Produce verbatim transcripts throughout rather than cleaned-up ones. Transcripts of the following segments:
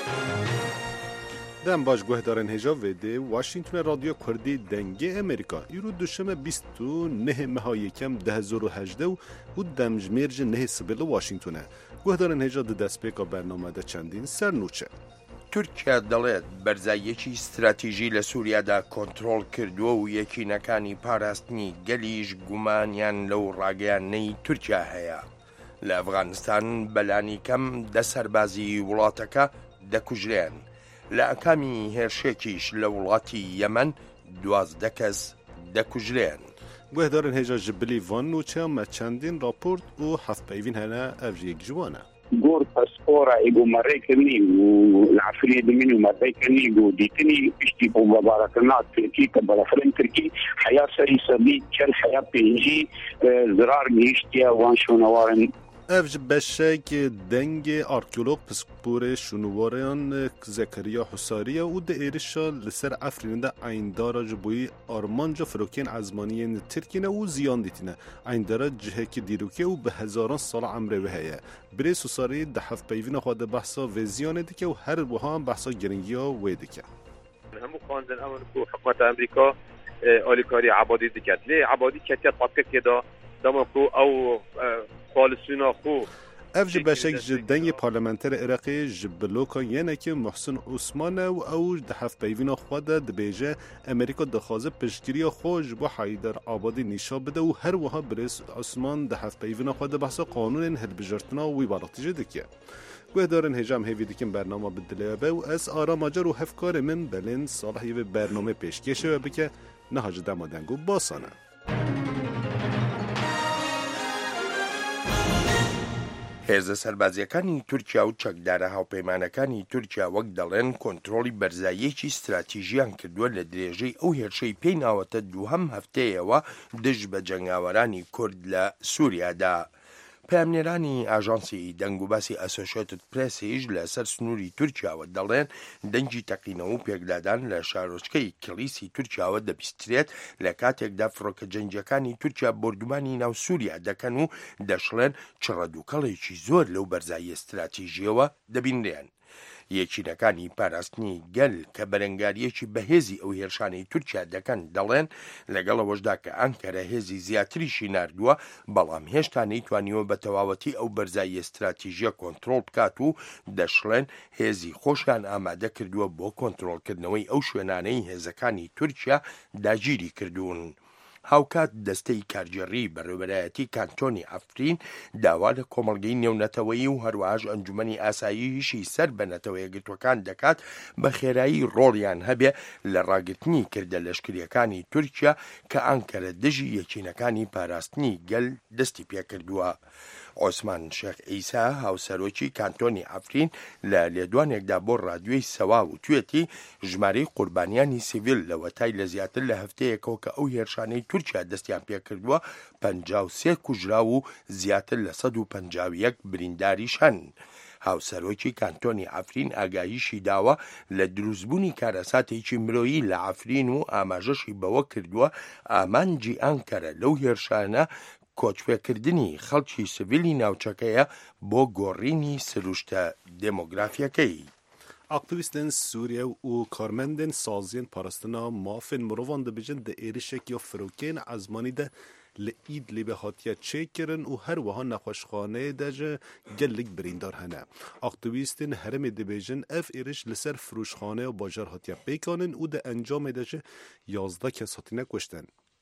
دم باش گوهدارن هجا ویده واشنگتن رادیو کردی دنگه امریکا ایرو دوشمه بیست و نه مها یکم ده هزار و هجده و دمجمیرج نه سبیل واشنگتنه گوهدارن هجا ده دست پیکا برنامه ده چندین سر نوچه تورکیا دەڵێت بەرزاییەکی استراتیژی لە سووریادا کۆنتڕۆڵ کردووە و یەکینەکانی پاراستنی گەلیش گومانیان لەو ڕاگەیانەی تورکیا هەیە. لە ئەفغانستان بەلانی کەم دە سەربازی وڵاتەکە دەکوژرێن. لە ئەکامی هێرشێکیش لە وڵاتی یەمەن دوازدە کەس دەکوژرێن. گوهدارن هجا جبلی وان نوچه ما چندین راپورت و هفت پیوین هنه افریق جوانه گور پاسپورا ایگو مریکنی و العفرية منو مریکنی و دیتنی اشتی بو مبارکنا ترکی تبرفرن ترکی حياة سريسبي كل حياة بيجي زرار نيشتيا وان شونوارن افج بشک دنگ آرکیولوگ پسپور شنواران زکریا حساریه و ده ایرشا لسر افرین ده ایندارا جبوی آرمانجا فروکین ازمانی ترکینه و زیان دیتینه ایندارا جهک دیروکه و به هزاران سال عمره وحیه بری سوساری ده هفت پیوین خواهد بحثا و زیانه دیکه و هر بوها هم بحثا گرنگی ها ویده که همو خواندن امن که حکومت امریکا آلیکاری عبادی دیکت لی عبادی کتیت پاپکه که دا دمکو او پالسونا خو افج بشک جدنگ پارلمانتر عراقی جبلوکا یعنی که محسن عثمان و او ده هفت پیوین خود دبیجه امریکا دخوازه پشتگیری خوش با حیدر آبادی نیشا بده و هر وها برس عثمان ده هفت پیوین خود بحث قانون هل بجرتنا و ویباراتی جده که گوهدارن هجام هیوی دیکن برنامه بدلیابه و از آرا ماجر و هفکار من بلین صالحی و برنامه پیشکشه و بکه نهاج دمادنگو باسانه هێزە سەربازیەکانی تورکیا و چەکدارە هاوپەیمانەکانی تورکیا وەک دەڵێن کۆنتڕۆڵی بەرزاییەکی استراتیژیان کردووە لە درێژەی ئەو هێرشەی پێی ناوەتە دووهەم هەفتەیەوە دژ بە جەنگاوەرانی کورد لە سووریادا. پامنێرانی ئاژانسی دەنگوباسی ئەسۆشیێتد پرێسیش لەسەر سنووری تورکیاوە دەڵێن دەنگی تەقینەوە و پێکدادان لە شارۆچکەی کلیسی تورکیاوە دەبیسترێت لە کاتێکدا فڕۆکە جەنگیەکانی تورکیا بردومانی ناو سووریا دەکەن و دەشڵێن چڕەدووکەڵێکی زۆر لەو بەرزایی استراتیژیەوە دەبینرێن. یەکینەکانی پاراستنی گەل کە بەرەنگاریەکی بەهێزی ئەو هێرشانەی تورکیا دەکەن دەڵێن لەگەڵەوەشدا کە ئەنکەرە هێزی زیاتریشی ناردووە بەڵام هێشتا نەیتوانیوە بە تەواوەتی ئەو بەرزایی استراتیژیە کۆنتڕۆڵ بکات و دەشڵێن هێزی خۆشیان ئامادە کردووە بۆ کۆنتڕۆڵکردنەوەی ئەو شوێنانەی هێزەکانی تورکیا داگیری کردوون. هاوکات دەستەی کارگێڕی بەڕێوەبەرایەتی کانتۆنی ئەفرین داوا لە کۆمەڵگەی نێونەتەوەیی و هەروەهاش ئەنجومەنی ئاساییشی سەر بە نەتەوە یەکگرتوەکان دەکات بە خێرایی ڕۆڵیان هەبێ لە ڕاگرتنی کردە لەشکریەکانی تورکیا کە ئەنکەرە دژی یەکینەکانی پاراستنی گەل دەستی پێکردووە. عوسمان شێخ ئەیسا هاوسەرۆکی کانتۆنی ئەفرین لە لێدوانێکدا بۆ ڕادیۆی سەوا و توێتی ژمارەی قوربانیانی سیڤیل لە وەتای لە زیاتر لە هەفتەیەکەوە کە ئەو هێرشانەی تورکیا دەستیان پێکردووە پەنجا و سێ کوژرا و زیاتر لە سەد و پەنجا و یەک برینداریش هەن. هاوسەرۆکی کانتۆنی ئەفرین ئاگاییشی داوە لە دروستبوونی کارەساتێکی مرۆیی لە ئەفرین و ئاماژەشی بەوە کردووە ئامانجی ئەنکەرە لەو هێرشانە کۆچپێکردنی خەڵکی سڤیلی ناوچەکەیە بۆ گۆڕینی سروشتە دێمۆگرافیەکەی. اکتیویستان سوریه و کارمندان سازین پاراستنا مافن مروان دبیجن ده ایرشک یا فروکین ازمانی ده لئید لی به هاتیه چه کرن و هر وها نخوشخانه ده گلک بریندار هنه. اکتیویستان هرم دبیجن اف ایرش لسر فروشخانه و باجار هاتیه بیکانن و ده انجام ده یازده کس هاتینه کشتن.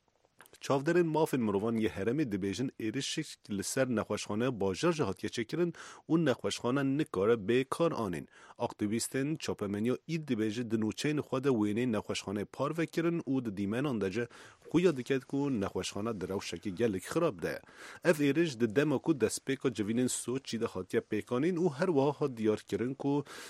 چاودرین مافن مروان یه هرم دبیجن ایرشک لسر نخوشخانه باجار جهاتیه چکرن و نخوشخانه نکاره بیکار آنین. اکتیویستان چاپمنیا اید دبیجه دنوچین خود وینه نخوشخانه پار وکرن و دیمن آندجه خویا دکت که نخوشخانه دروشکی گلک خراب ده. اف ایرش ده دماکو دست پیکا جوینن سو چی ده هاتیه پیکانین و هر واها دیار کرن که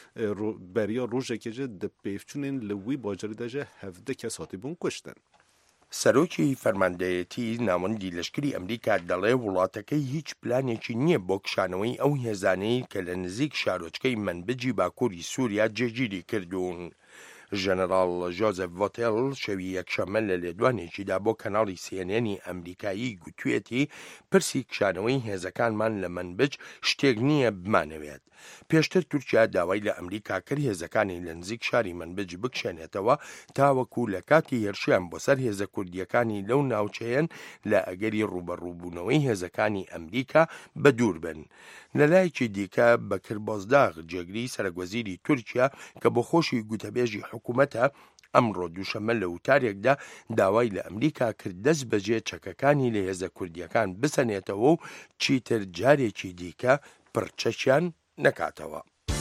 بریا روژه که ده پیفچونین لوی باجاری ده هفده کس هاتی بون کشتن. سەرۆکی فەرماندەیەتی ناوەندی لەشکری ئەمریکا دەڵێ وڵاتەکەی هیچ پلانێکی نییە بۆ کشانەوەی ئەو هێزانەی کە لە نزیک شارۆچکەی منبجی باکووری سووریا جێگیری کردوون. ژەنەڕاڵ جۆزف ڤۆتێل شەوی یەکشەممە لە لێدوانێکیدا بۆ کەناڵی سیێنێنی ئەمریکایی گوتوێتی پرسی کشانەوەی هێزەکانمان لە منبج شتێک نییە بمانەوێت. پێشتر تورکیا داوای لە ئەمریکا کرد هێزەکانی لە نزیک شاری منبج بکشێنێتەوە تاوەکو لە کاتی هێرشیان بۆ سەر هێزە کوردیەکانی لەو ناوچەیەن لە ئەگەری ڕوبەڕووبوونەوەی هێزەکانی ئەمریکا بە دوور بن. لەلایەکی دیکە بەکر بۆزداغ جێگری سەرۆکوەزیری تورکیا کە بۆ خۆشی گوتەبێژی حکوومەتە ئەمڕۆ دووشەممە لە وتارێکدا داوای لە ئەمریکا کرد دەست بەجێ چەکەکانی لە هێزە کوردیەکان بسەنێتەوە و چیتر جارێکی دیکە پڕچەکیان نەکاتەوە.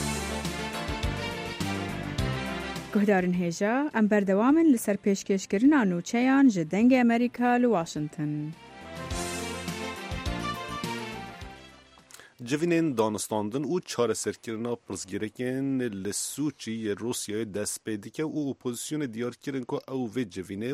گوهدارن هێژە ئەم بەردەوامن لەسەر پێشکەشکردنا نوچەیان ji dengê ئەمریکا li Washington. Civînên danistandin û çareserkirina pirsgirêkên li Sûçî Rusyayê dest pê dike û opozisyonê diyar kirin ku ew vê civînê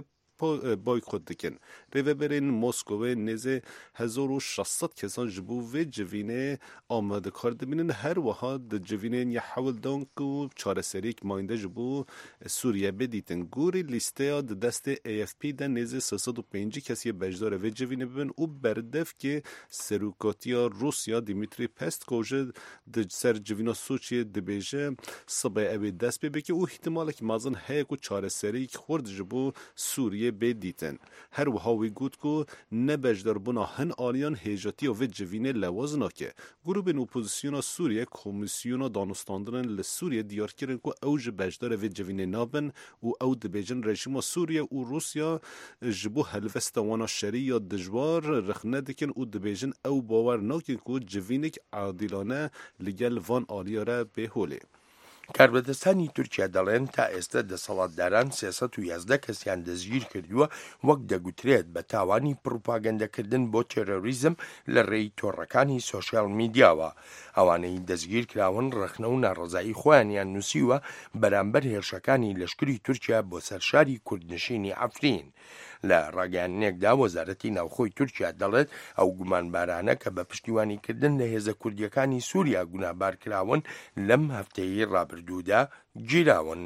boykot dikin. Rêveberên Moskowê nêzê hezar û şeşsed kesan ji bo vê civînê amadekar dibînin. Her wiha di civînên ya hewil dan ku çareserîk mayînde ji bo Sûriye bidîtin. Gorî lîsteya di destê A F P de nêzê sê sed û pêncî kesiyê bejdar vê civînê bibin û berdevkê serokatiya Rusya Dmitry Peskov ji di ser civîna Sûçiyê dibêje sibê ew ê dest pê bike û îhtimalekî mezin heye ku çareserîk xurt ji bo Sûriye bêdîtin. Her wiha wî got ku nebejdarbûna hin aliyan hêjatiya vê civînê lewaz nake. Grûpên opozisyona Sûriye Komisyona Danistandinin li Sûriye diyar kirin ku ew ji bejdara vê civînê nabin û ew dibêjin rejima Sûriye û Rusya ji bo helvesta wana şerî ya dijwar rixne dikin û dibêjin ew bawer nakin ku civînek adîlane li gel van aliya re bêholê. کاربەدەستانی تورکیا دەڵێن تا ئێستا دەسەڵاتداران سێسەد و یازدە کەسیان دەستگیر کردووە وەک دەگوترێت بە تاوانی پروپاگەندەکردن بۆ تێرۆریزم لە ڕێی تۆڕەکانی سۆشیال میدیاوە. ئەوانەی دەستگیر کراون ڕخنە و ناڕزایی خۆیانیان نووسیوە بەرامبەر هێرشەکانی لەشکری تورکیا بۆ سەرشاری کوردنشینی عەفرین. لە ڕاگەیانێکدا وەزارەتی ناوخۆی تورکیا دەڵێت ئەو گومانبارانە کە بە پشتیوانیکردن لە هێزە کوردیەکانی سووریا گونابار کراون لەم هەفتەیەی ڕابردوودا گیراون.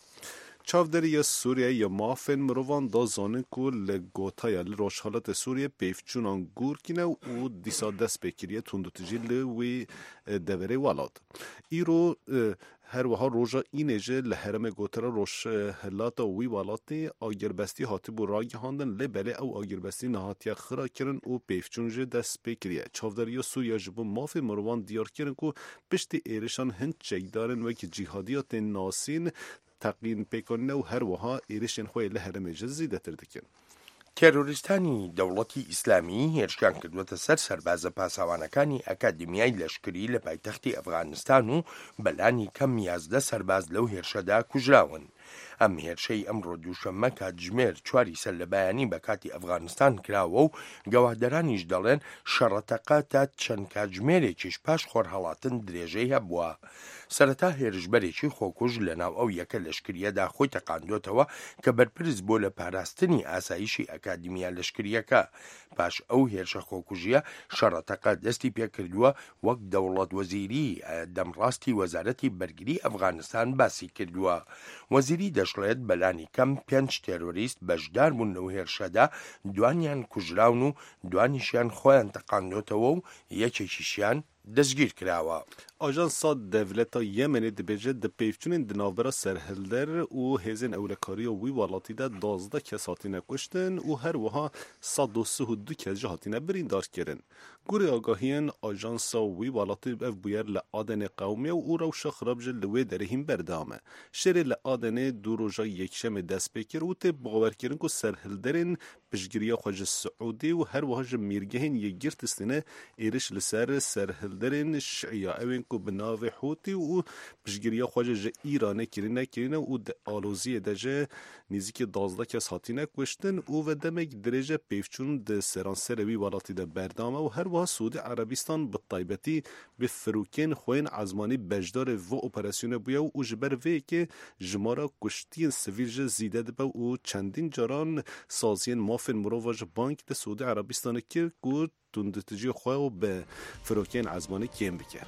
Çavderiya Sûriye ya mafên mirovan da zanin ku li gotaya li Rojhilatê Sûriye pêvçûnan gûrkîne û dîsa dest pêkiriye tundutijî li wê deverê welat. Îro her wiha roja înê jî li herêmê gotara Rojhilata wî welatê agîrbestî hatibû ragihandin lê belê ew agîrbestî nehatiye xira kirin û pêvçûn jî dest pê kiriye. Çavderiya Sûriya ji bo mafê mirovan diyar kirin ku piştî êrişan hin çekdarên wekî cîhadiya tên nasîn تقلین پێکردنە و هەروەها ئێرشێن خۆی لە هەرێمێ زیاتر دەکەن. تێرۆریستانی دەوڵەتی ئیسلامی هێرشیان کردوەتە سەر سەربازە پاسەوانەکانی ئەکادمیای لەشکری لە پایتەختی ئەفغانستان و بەلانی کەم یازدە سەرباز لەو هێرشەدا کوژراون. ئەم هێرشەی ئەمڕۆ دووشەممە کاتژمێر چواری سەر لە بەیانی بە کاتی ئەفغانستان کراوە و گەواهدەرانیش دەڵێن شەڕەتەقە تا چەند کاتژمێرێکیش پاش خۆرهەڵاتن درێژەی هەبووە. سەرەتا هێرشبەرێکی خۆکوژ لە ناو ئەو یەکە لەشکریەدا خۆی تەقاندۆتەوە کە بەرپرس بۆ لە پاراستنی ئاسایشی ئەکادمیا لەشکریەکە. پاش ئەو هێرشە خۆکوژیە شەڕەتەقە دەستی پێکردووە وەک دەوڵەت وەزیری دەمڕاستی وەزارەتی بەرگری ئەفغانستان باسی کردووە. وەزیری دەشڵێت بەلانی کەم پێنج تێرۆریست بەشدار بوون لەو هێرشەدا دوانیان کوژراون و دوانیشیان خۆیان تەقاندۆتەوە و یەکێکیشیان دەستگیر کراوە. Ajansa Devleta Yemenê dibêje di pêvçûnên di navbera serhilder û hêzên ewlekariya wî welatî de duwazdeh kes hatine kuştin û her wiha sed û sih û du kes jî hatine birîndar kirin. Gurê agahiyên ajansa wî welatî ev bûyer li Adenê qewmiye û rewşa xirab ji li wê derê hîn berdam e. Şerê li Adenê du roja yekşemê dest pê kir û tê bawerkirin ku serhilderên piştgiriya xwe ji Siûdî û her wiha ji mîrgehên Yekgirtîstanê êriş li ser serhilderên Şiîya evên ku bi navê Hûtî û piştgiriya xwe ji Îranê kirine kirine û di aloziyê de jî nêzîkî duwazdeh kes hatine kuştin û ve demek dirêje pêvçûn di seranserê wî welatî de berdam e û her wiha Sûdî Erebîstan bi taybetî bi firokên xwe yên ezmanî bejdarê vê operasyonê bûye û ji ber vêyekê jimara kuştiyên sivîl jî zîde dibe û çendîn caran saziyên mafên mirova ji bank di Sûdî Erebistanê kir ku tundutijî xwe bi firokên ezmanî kêm bike.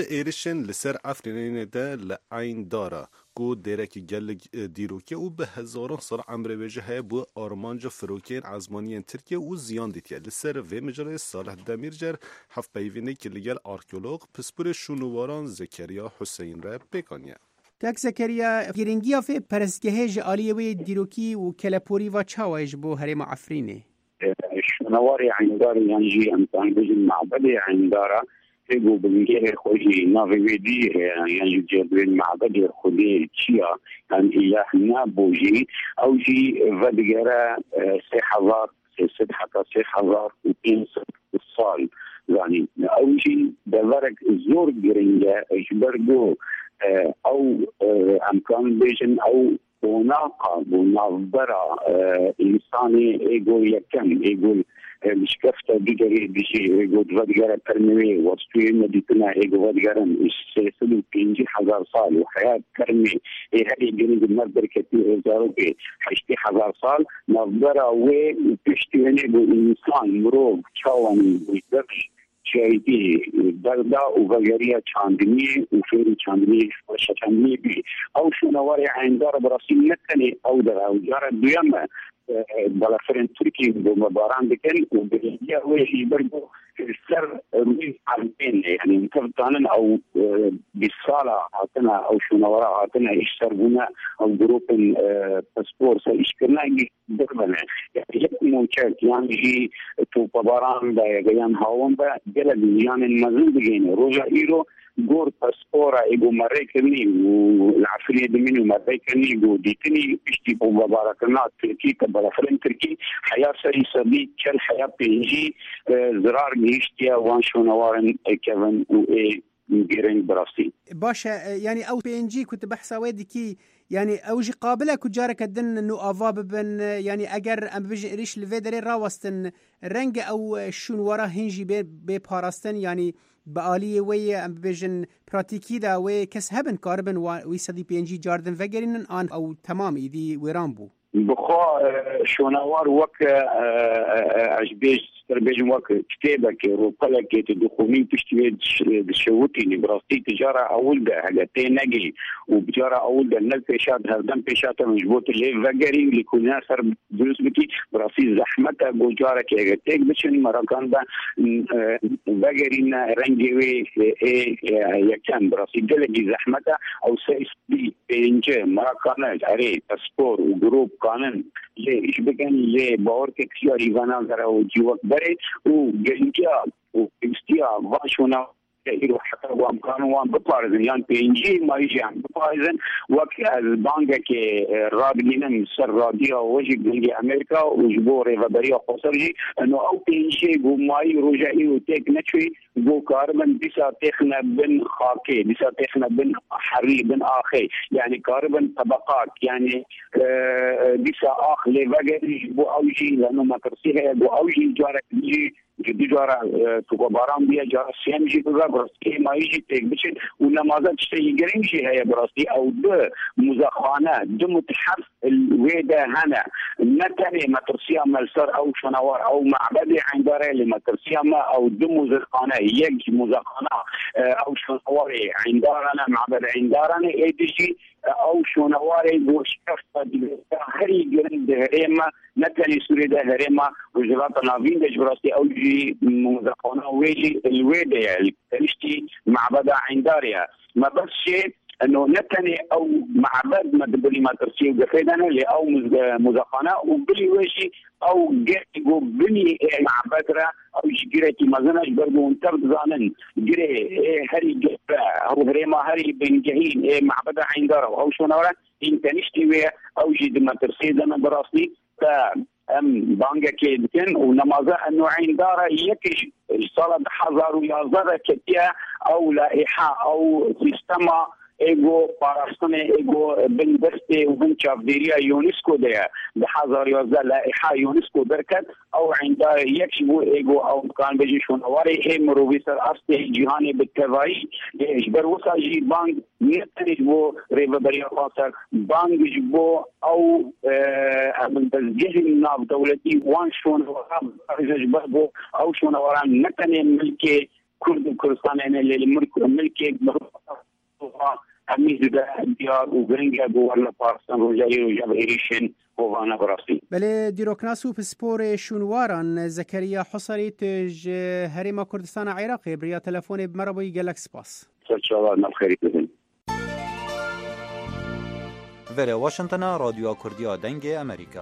ایرشن لسر افرینین ده لعین داره کو درکی گلگ دیروکه و به هزاران سال عمر وجه های بو آرمانجا فروکین عزمانی ترکیه و زیان دیتیه لسر و مجرای صالح دمیرجر هف پیوینه که لگل آرکولوگ پسپور شونواران زکریا حسین را بکانیه. تاک زکریا گرینگی فی پرستگهج آلیوی دیروکی و کلپوری و چاویج بو هرم عفرینه. شنواری عنداری یعنی امتحان بجن معبد عنداره تيجو بنجيه خوشي نافي ويدي يعني جبرين معبد خدي تشيا كان إلهنا بوجي أو جي فدجرا سي حضار سي حتى سي حضار وتنس الصال يعني أو جي دورك زور جرينجا إجبرجو أو أمكان بيجن أو بناقة بنظرة إنساني إيجو يكم إيجو مش كفته دیگری دیشی اگه ودیگر کرمی وستوی مدیتنا اگه ودیگرن سیصد و پنجی هزار سال و حیات کرمی هری جنگ مردر کتی هزارو که هشتی هزار سال مردر و پشتی نگو انسان مروگ چاوانی بیدرش شايدي دردا وغيرية چاندني وفيري چاندني وشا چاندني بي او شنواري عين دار براسي نتني او در او جارة دويامة بلافرين تركي بمباران بكن وبريدية ويشي برضو السر روي عالمين يعني مكفتانا او بالصالة عاتنا او شنوارا عاتنا اشتربونا او جروب باسبور سيشكرنا دربنا يعني يكمو شاك يعني جي تو بباران دا يغيان هاوان با جلد يعني المزل بجين روجا ايرو گور پاسپورا ایگو مره کنی و العفرية دمینو مره کنی و دیتنی پشتی بو مبارکنات ترکی که بلافرین ترکی حیاة سری سبی چل حیاة پینجی زرار گیشتیا وان شونوارن کون و ای گیرنگ براستی باشا يعني او بي ان جي كنت بحثا ويدي كي يعني اوجي قابله كجاره كدن انه افا بن يعني اگر ام بيجي ريش لفيدري راوستن رنگ او شون ورا هنجي بي باراستن يعني بآلية وي ام بيجن براتيكي دا وي كس هبن كاربن وي سدي بي ان جي جاردن فجرين ان او تمام يدي ويرامبو بخوا شونوار وك عجبيج تربيج وك كتابك وقلك تدخلين تشتري الشوتي براستي تجارة أول ده حاجتين نجي وبجارة أول ده نل بيشات هردم بيشات مجبوط اللي فجري اللي كنا صار دروس بتي براستي زحمتها بجارة كأجتك بشن مراكان ده فجرينا رنجوي إيه يكان براستي دلجي زحمتها أو سيسبي بينجا مراكان عليه تسبور وجروب قانون ليش بكن ليه باور كيكسياري فانا غراو جوك بري وجنجا وكيستيا واشونا يروح حتى وام كانوا وام ببارزن يعني بينجي ما يجي عم ببارزن وكا البانجا كي رابلين سر راديا وجي جنجي امريكا وجبور فبريا خسرجي انه او بينجي وماي رجعي وتيك نتشي جو كاربن بيسا تخنا بن خاكي بيسا تخنا بن حري بن اخي يعني كاربن طبقات يعني بيسا اخ لفجري بو اوجي لانه ما ترسيها بو اوجي جارك بيجي جدي جارا تو بارام بیا جارا سیم جی تو براستی مایجی تک بچن و نمازات شتی گرینجی هيا براستی او دو مزخانه دو متحف الويدا هنا نتني مترسيا ملسر او شنوار او معبد عنداره لمترسيا ما او دو مزخانه يك مزخانه او شنوار عندارنا معبد عندارنا ايدجي او شنوار بوشكفت هري جرند هريما نتني سوريدا هريما وجرات نافين دج براستی او جي مزخانه ويجي الويدا يعني تشتي معبد عنداريا ما بس شيء انه نتني او معبد ما دبلي ما ترسي وقفيدنا اللي او مزخانه وبلي وشي او جو بني معبدرا او جيرتي مازناش برضو انترد زانن جري هري جبا او هريما هري بن جهين معبد عنداره او شنورا انت نشتي ويا او جي ما ترسي دنا براسي ام بانجا كيدكن ونمازه انه عنداره يكش صلاه حضر ويازر كتيا او لائحه او سيستما ايجو باراستنه ايجو بن بسته وبن شافديريا يونسكو ده بحضر يوزا لائحه يونسكو بركت او عند يكشبو ايجو او كان بيجي شنواري اي مرويسر اصلي جهاني بالتواي اجبر وصا جي بانك نتنجبو ريفبريا خاصر بانك جبو او ابن تسجيل الناف دولتي وان شون ورام اجبربو او شنواران نتني ملكي کورد و کوردستان انا للملك والملك همیز به دیار و گرنگ گوهر پاکستان و جایی و جبهیریشن وانا براسي بله دیروکناسو پسپور شونواران زكريا حصري تج هريما كردستان عراقي بريا تلفوني بمربي جالكس باس ان شاء الله نخير بزن وره واشنطن رادیو کوردیا دنگ امریکا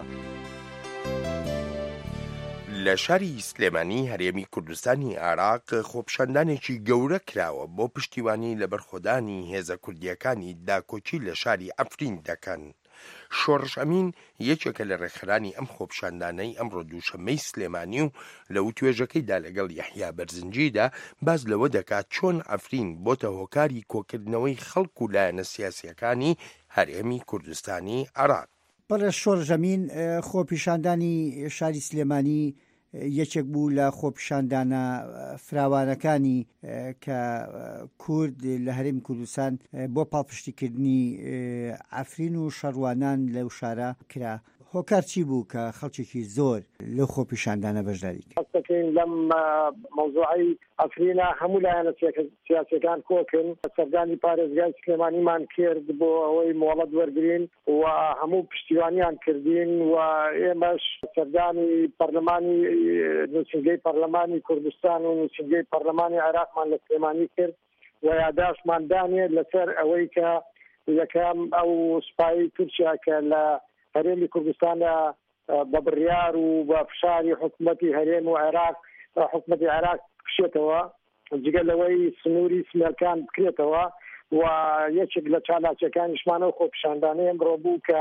لە شاری سلێمانی هەرێمی کوردستانی عێراق خۆپیشاندانێکی گەورە کراوە بۆ پشتیوانی لە بەرخۆدانی هێزە کوردیەکانی داکۆچی لە شاری ئەفرین دەکەن. شۆڕش ئەمین یەکێکە لە ڕێکخرانی ئەم خۆپیشاندانەی ئەمڕۆ دووشەمەی سلێمانی و لەو توێژەکەیدا لەگەڵ یەحیا بەرزنجیدا باز لەوە دەکات چۆن ئەفرین بۆتە هۆکاری کۆکردنەوەی خەڵک و لایەنە سیاسیەکانی هەرێمی کوردستانی عێراق. بەڵێ شۆڕژەمین خۆپیشاندانی شاری سلێمانی یەکێک بوو لە خۆپیشاندانە فراوانەکانی کە کورد لە هەرێمی کوردستان بۆ پاڵپشتیکردنی ئەفرین و شەڕوانان لەو شارە کرا. هۆکار چی بوو کە خەڵکێکی زۆر لەو خۆپیشاندانە بەشداری کرد؟ حستەکەین لەم مەوزوعی ئەفرینە هەموو لایەنە سیاسیەکان کۆکن سەردانی پارێزگای سلێمانیمان کرد بۆ ئەوەی مۆڵەت وەرگرین و هەموو پشتیوانیان کردین و ئێمەش سەردانی پەرلەمانی نووسینگەی پەرلەمانی کوردستان و نووسینگەی پەرلەمانی عێراقمان لە سلێمانی کرد و یاداشمان دانێت لەسەر ئەوەی کە یەکەم ئەو سوپایی تورکیا کە لە هەرێمی کوردستانە بە بڕیار و بە فشاری حکوومەتی هەرێم و عێراق حکوومەتی عێراق بکشێتەوە جگە لەوەی سنووری سمێرکان بکرێتەوە و یەکێک لە چالاکیەکانیشمانە و خۆپیشاندانەی ئەمڕۆ بوو کە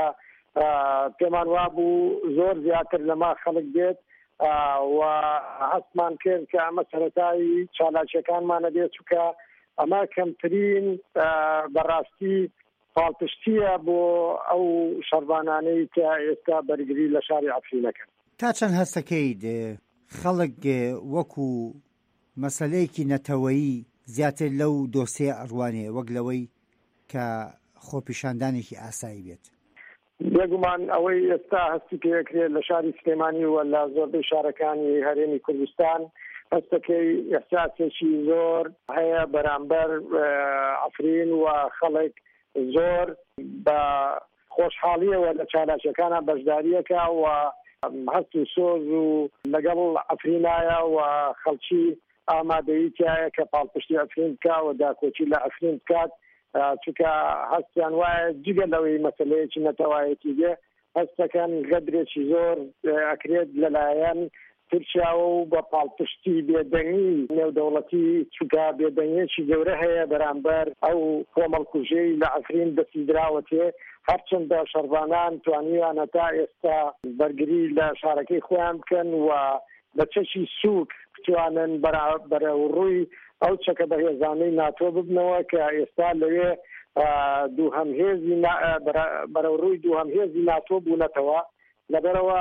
پێمان وابوو زۆر زیاتر لەما خەڵک دێت و هەستمان کرد کە ئەمە سەرەتایی چالاکیەکانمانە دێت چونکە ئەمە کەمترین بەڕاستی پاڵپشتیە بۆ ئەو شەڕبانانەی کە ئێستا بەرگری لە شاری ئەفرینەکەن. تا چەند هەستەکەیت خەڵک وەکو مەسەلەیەکی نەتەوەیی زیاتر لەو دۆسێ ئەڕوانێ وەک لەوەی کە خۆپیشاندانێکی ئاسایی بێت؟ بێگومان ئەوەی ئێستا هەستی پێکرێت لە شاری سلێمانی و لە زۆربەی شارەکانی هەرێمی کوردستان هەستەکەی ئێحساسێکی زۆر هەیە بەرامبەر ئەفرین و خەڵک زۆر بە خۆشحاڵیەوە لە چالاکیەکانە بەشداریەکە و هەست و سۆز و لەگەڵ ئەفرینایە و خەڵکی ئامادەییتیایە کە پاڵپشتی ئەفرین بکە و داکۆچی لە ئەفرین بکات چونکە هەستیان وایە جگە لەوەی مەسەلەیەکی نەتەوایەتی بێ هەستەکەن غەدرێکی زۆر ئەکرێت لەلایەن تورکیا و بە پاڵپشتی بێدەنگی نێودەوڵەتی چونکە بێدەنگیەکی گەورە هەیە بەرامبەر ئەو کۆمەڵکوژەی لە ئەفرین دەستیدراوەتێ هەرچەندە شەڕبانان توانیوانە تا ئێستا بەرگری لە شارەکەی خۆیان بکەن و بە چەشی سووک بتوانن بەرەوڕووی ئەو چەکە بەهێزانەی ناتۆ ببنەوە کە ئێستا لەوێ دووهەمهێزی بەرەوڕووی دووهەمهێزی ناتۆ بوونەتەوە لەبەرەوە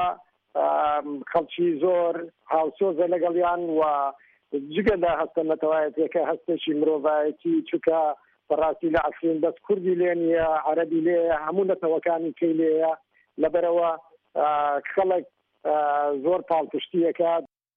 خەڵکی زۆر هاوسۆزە لەگەڵیان و جگە لە هەستە نەتەوایەتەکە هەستێکی مرۆڤایەتی چونکە بەڕاستی لە ئەفرین دەست کوردی لێ نیە عەرەبی لێیە هەموو نەتەوەکانی پێی لێیە لەبەرەوە خەڵک زۆر پاڵپشتیەکە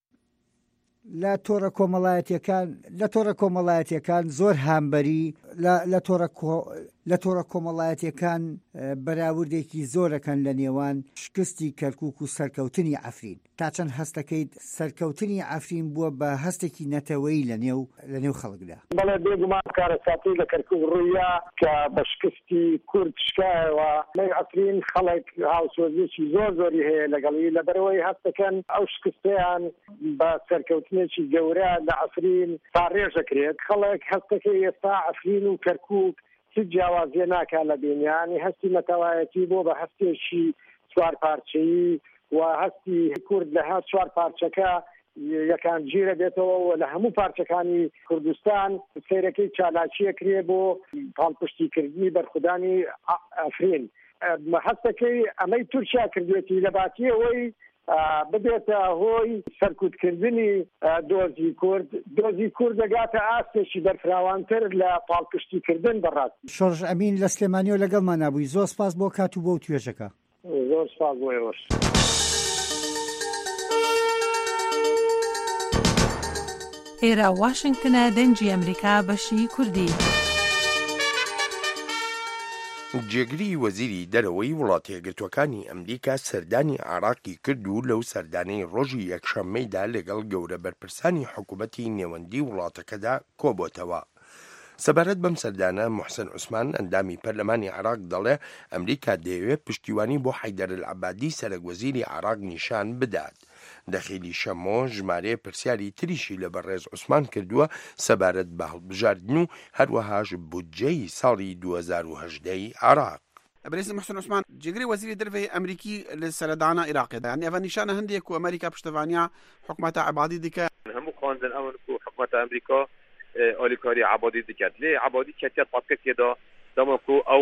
لە تۆڕە کۆمەڵایەتیەکان لە تۆڕە کۆمەڵایەتیەکان زۆر هامبەری لە تۆڕە لە تۆڕە کۆمەڵایەتیەکان بەراوردێکی زۆرەکەن لە نێوان شکستی کەرکووک و سەرکەوتنی ئەفرین. تا چەند هەستەکەیت سەرکەوتنی ئەفرین بووە بە هەستێکی نەتەوەیی لە نێو لە نێو خەڵکدا؟ بەڵێ بێگومان کارەساتی لە کەرکووک ڕوویە کە بە شکستی کورد شکایەوە لەی ئەفرین خەڵک هاوسۆزیێکی زۆر زۆری هەیە لەگەڵی لەبەرەوەی هەستەکەن ئەو شکستیان بە سەرکەوتنێکی گەورە لە ئەفرین پاڕێژەکرێت. خەڵک هەستەکەی ئێستا ئەفرین و کەرکووک هیچ جیاوازیە ناکات لە بینیانی هەستی نەتەوایەتی بۆ بە هەستێکی چوار پارچەیی و هەستی کورد لە هەر چوار پارچەکە یەکان گیرە بێتەوە و لە هەموو پارچەکانی کوردستان سیرەکەی چالاکیە کرێ بۆ پاڵپشتیکردنی بەرخودانی ئەفرین. هەستەکەی ئەمەی تورکیا کردوێتی لە باتیەوەی ببێتە هۆی سەرکوتکردنی دۆزی کورد دۆزی کورد دەگاتە ئاستێکی بەرفراوانتر لە پاڵپشتیکردن بەڕاستی. شۆڕژ ئەمین لە سلێمانی و لەگەڵمان نبووی. زۆر سپاس بۆ کات و بۆ توێژەکە. زۆر سپاس بۆ ئێوەش. ئێرە واشنگتنە دەنگی ئەمریکا بەشی کوردی. جێگری وەزیری دەرەوەی وڵاتی یەکگرتووەکانی ئەمریکا سەردانی عێراقی کرد و لەو سەردانەی ڕۆژی یەکشەممەیدا لەگەڵ گەورە بەرپرسانی حکوومەتی نێوەندی وڵاتەکەدا کۆبۆتەوە. سەبارەت بەم سەردانە موحسن عوسمان ئەندامی پەرلەمانی عێراق دەڵێ ئەمریکا دەیەوێت پشتیوانی بۆ حەیدەر العەبادی سەرۆکوەزیری عێراق نیشان بدات. دەخیلی شەمۆ ژمارەیە پرسیاری تریشی لە بەڕێز عوسمان کردووە سەبارەت بە هەڵبژاردن و هەروەهاش بودجەی ساڵی دوو هەزار و هەژدەی عێراق. برێز محسن عوسمان جێگری وەزیری دەرەوەی ئەمریکی لە سەردانە عێراقیدا یعنی ئەڤە نیشانە هەندێک و ئەمریکا پشتیوانیا حکوومەتە عەبادی دیکە هەموو خواندن ئەوە و حکوومەتە ئەمریکا ئالیکاری عەبادی دکات لێ عەبادی کەتیات پاکەکێدا دەمەکو ئەو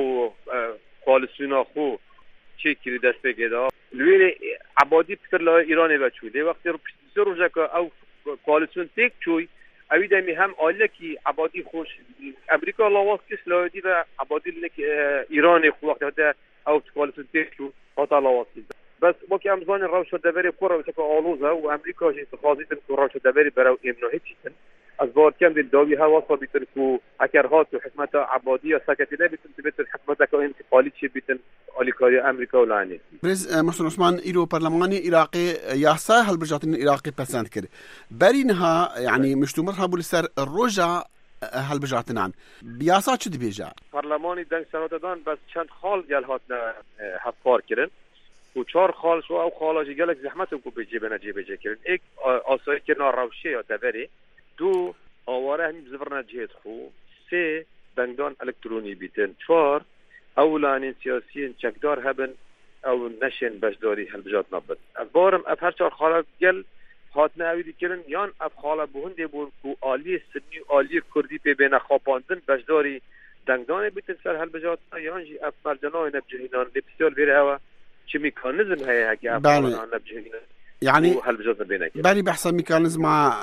کوالسیۆنا خۆ چێکری دەستپێکێدا لێرێ عەبادی پتر لە ئیرانێ بەچوو لێ وەختی پشتی ڕۆژەکە ئەو کوالسیۆن تێک چووی ئەوی دەمی هەم ئالەکی عەبادی خۆش ئەمریکا لاواز کەس لەوەدی بە عەبادی لەک ئیرانێ خۆ وەختی هەتا ئەو کوالسیۆن تێک چوو هەتا لاواز بس وەکی ئەم زانین ڕەوشە دەبەرێ کوڕ ڕەوشەکە ئاڵۆزە و ئەمریکا ژێتخوازیتن و ڕەوشە دەبەری بەرەو ئێمنۆ هیچیتن از بارکم دل داوی هوا ثابتن کو اگر هات و حکومت عبادی یا سکتی نبیتن تبیتن حکومت که انتقالی چی بیتن آلیکاری امریکا و لعنی. برز محسن عثمان ایرو پارلمانی عراقی یاسا هەڵبژاردنی عراقی پسند کرد. برینها يعني مشتومر هبول سر روجا هەڵبژاردنان. یاسا چی دبیجا؟ پارلمانی دنگ سنادان بس چند خال گل هاتن هفکار کردن. و چهار خال شو او خالاجی گلک زحمت کو بجی بنجی بجی کردن. یک آسایی کردن روشی یا دبری. دو آواره هم زفرنا جهت خو سه بنگدان الکترونی بیتن چهار اولانین سیاسیین چکدار هبن او نشین بشداری هلبجات نبت از بارم اف هر چهار خاله گل هاتنه اویدی کرن یان اف خاله بهنده بون کو آلی سنی آلی کردی پی بین خواباندن بشداری دنگدان بیتن سر هلبجات یان جی اف مرجنای نبجهینان لپسیال بیره هوا چه میکانیزم هیا هکی اف خالان نبجهینان يعني بالي بحث ميكانيزم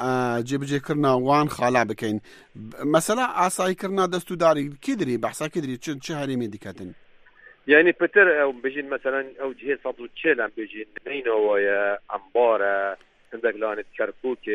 جيبجي كرنا وان خالا بكين مثلا اساي كرنا دستو داري كدري بحثا كدري شهري مين ديكاتن يعني بتر او بيجين مثلا او جهه صدو تشيلان بيجين نينو ويا امبارا عندك لانت كركوك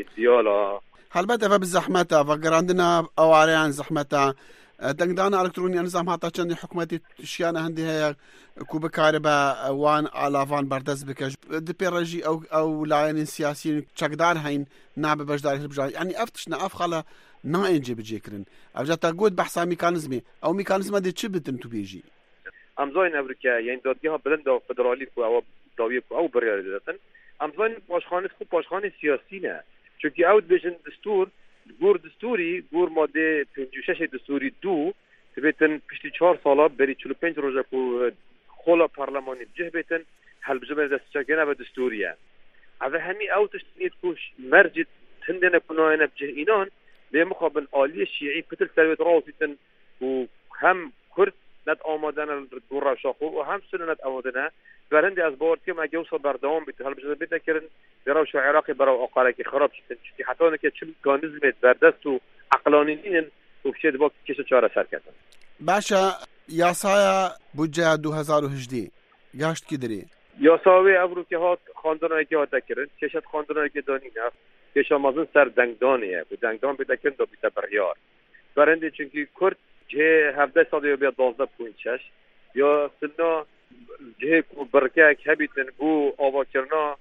ديالا هل بدا بالزحمه فقر عندنا او عليان زحمه دنگدان الکترونی نظام هاتا چندی حکومتی شیانه هندی هیا کو بکاربا وان آلافان بردست بکش دی پیرجی او او لاین سیاسی چقدر هین ناب بجدار بجای یعنی افتش ناف خلا نا انجي بجيكرن افجاتا قود بحثا ميكانيزمي او ميكانيزم دي تشبتن تو بيجي امزاين امريكا يعني دادگاه بلند او فدرالي کو او داوی کو او بريادتن امزاين باشخانه خو باشخانه سیاسی نه چونکی او بجن دستور گور دستوری گور ماده پنجاه و شش دستوری دو تبیتن پشتی چهار ساله بری چهل و پنج روزه کو خولا پارلمانی بجه بیتن حل بجمع دستچگنه به دستوریه اوه همی او تشتینید کوش مرجد هندن کناینا بجه اینان به مقابل آلی شیعی پتل سرویت راوزیتن و هم کرد ند آمادن گور روشاخو و هم سنو ند آمادنه برندی از بارد که مگه اوصا بردوام بیتن حل بجمع بیتن کرن براوش عراقی براو آقاره که خراب شدن چونکه حتی اونکه چه مکانیزمت بردست و عقلانینین و بشید با کش چاره سر کردن باشا یاسای بودجه دو هزار و هجده گشت کی داری؟ یاساوی ابرو که هات خاندانایی که هات کرن کشت خاندانایی که دانی نه کش آمازون سر دنگدانیه و دنگدان بیتا کرن دو بیتا بریار برنده چونکه کرد جه هفده سال یا بیا دوازده پوینت شش یا سنا جه برکک هبیتن بو آوا کرنا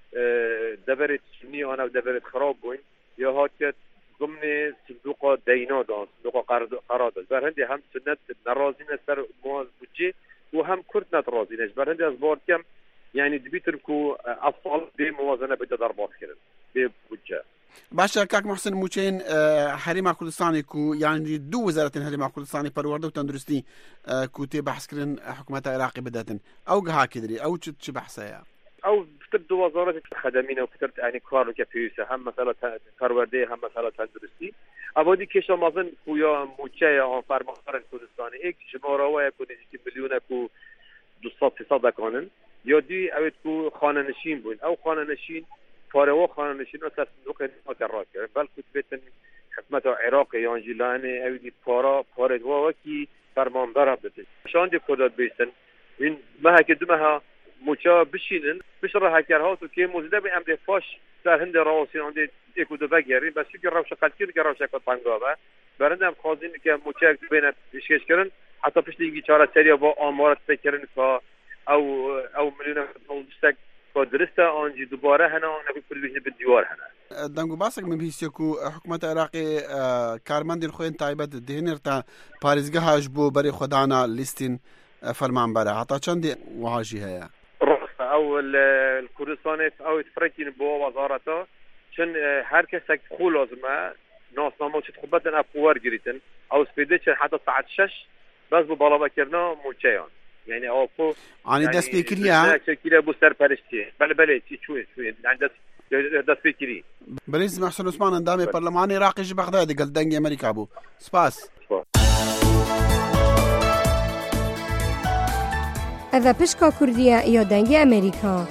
دبرت سنی آنها دبرت خراب بوین یا هات ضمن صندوق دینا دان صندوق قرارداد برهندی هم سنت نرازین سر موازن بودجه و هم کرد نترازینش برهندی از بار کم یعنی دبیتن کو افعال به موازنه بده درباط کردن به بودجه باشا کاک محسن موچین حریم کردستانی کو یعنی دو وزارت حریم کردستانی پرورده و تندرستی کو تی بحث کردن حکومت عراقی بداتن او گها کدری او چه بحثه او فتر دو وزارت خدمینه و فتر یعنی کارو که پیوسه هم مثلا پرورده هم مثلا تندرستی ابادی کش مازن کویا موچه یا آن فرماندار کردستان یک شماره و یک میلیون کو دویست سیصد دکانن یا دی اوید کو خانه نشین بون او خانه نشین پاره و خانه نشین و صندوق متراک بل کتبتن حکومت عراق یا انجیلانه اویدی پارا پاره و وکی فرماندار بده شان دی کداد بیستن این ما که دمها موچا بشینن بشرا هکرهات و که موزده به امر فاش در هند راوسین اند اکو دو بگیری بس که روش قلتیر که روش که تنگابه برندم خوازین که موچا بین پیشکش کردن حتی پیش دیگه چهار سری با آمارت فکرن که او او میلیون دلار که درسته آنجی دوباره هنا نبی پروژه به دیوار هنا دنگو باسك من بيسيكو حكومة عراقي كارماندي الخوين تايبت دهنر تا باريزگاهاش بو بري خدانا ليستين فرمان برا حتى چند وهاجي هيا رخصة او الكردستان او تفركين بو وزارته چن هر كسك خو لازمه ناسنامه چه خبتن افوار گريتن او سپيده چن حتى ساعت شش بس بو بالا بكرنا موچيان يعني او فو يعني دست بكريا شكله بو سرپرشتي بله بله چي شوي شوي عند دست بكري بريز محسن عثمان اندامي برلماني عراقي جي بغداد قال دنگي امريكا بو سپاس اذا بشكا كردية يا دنگي امريكا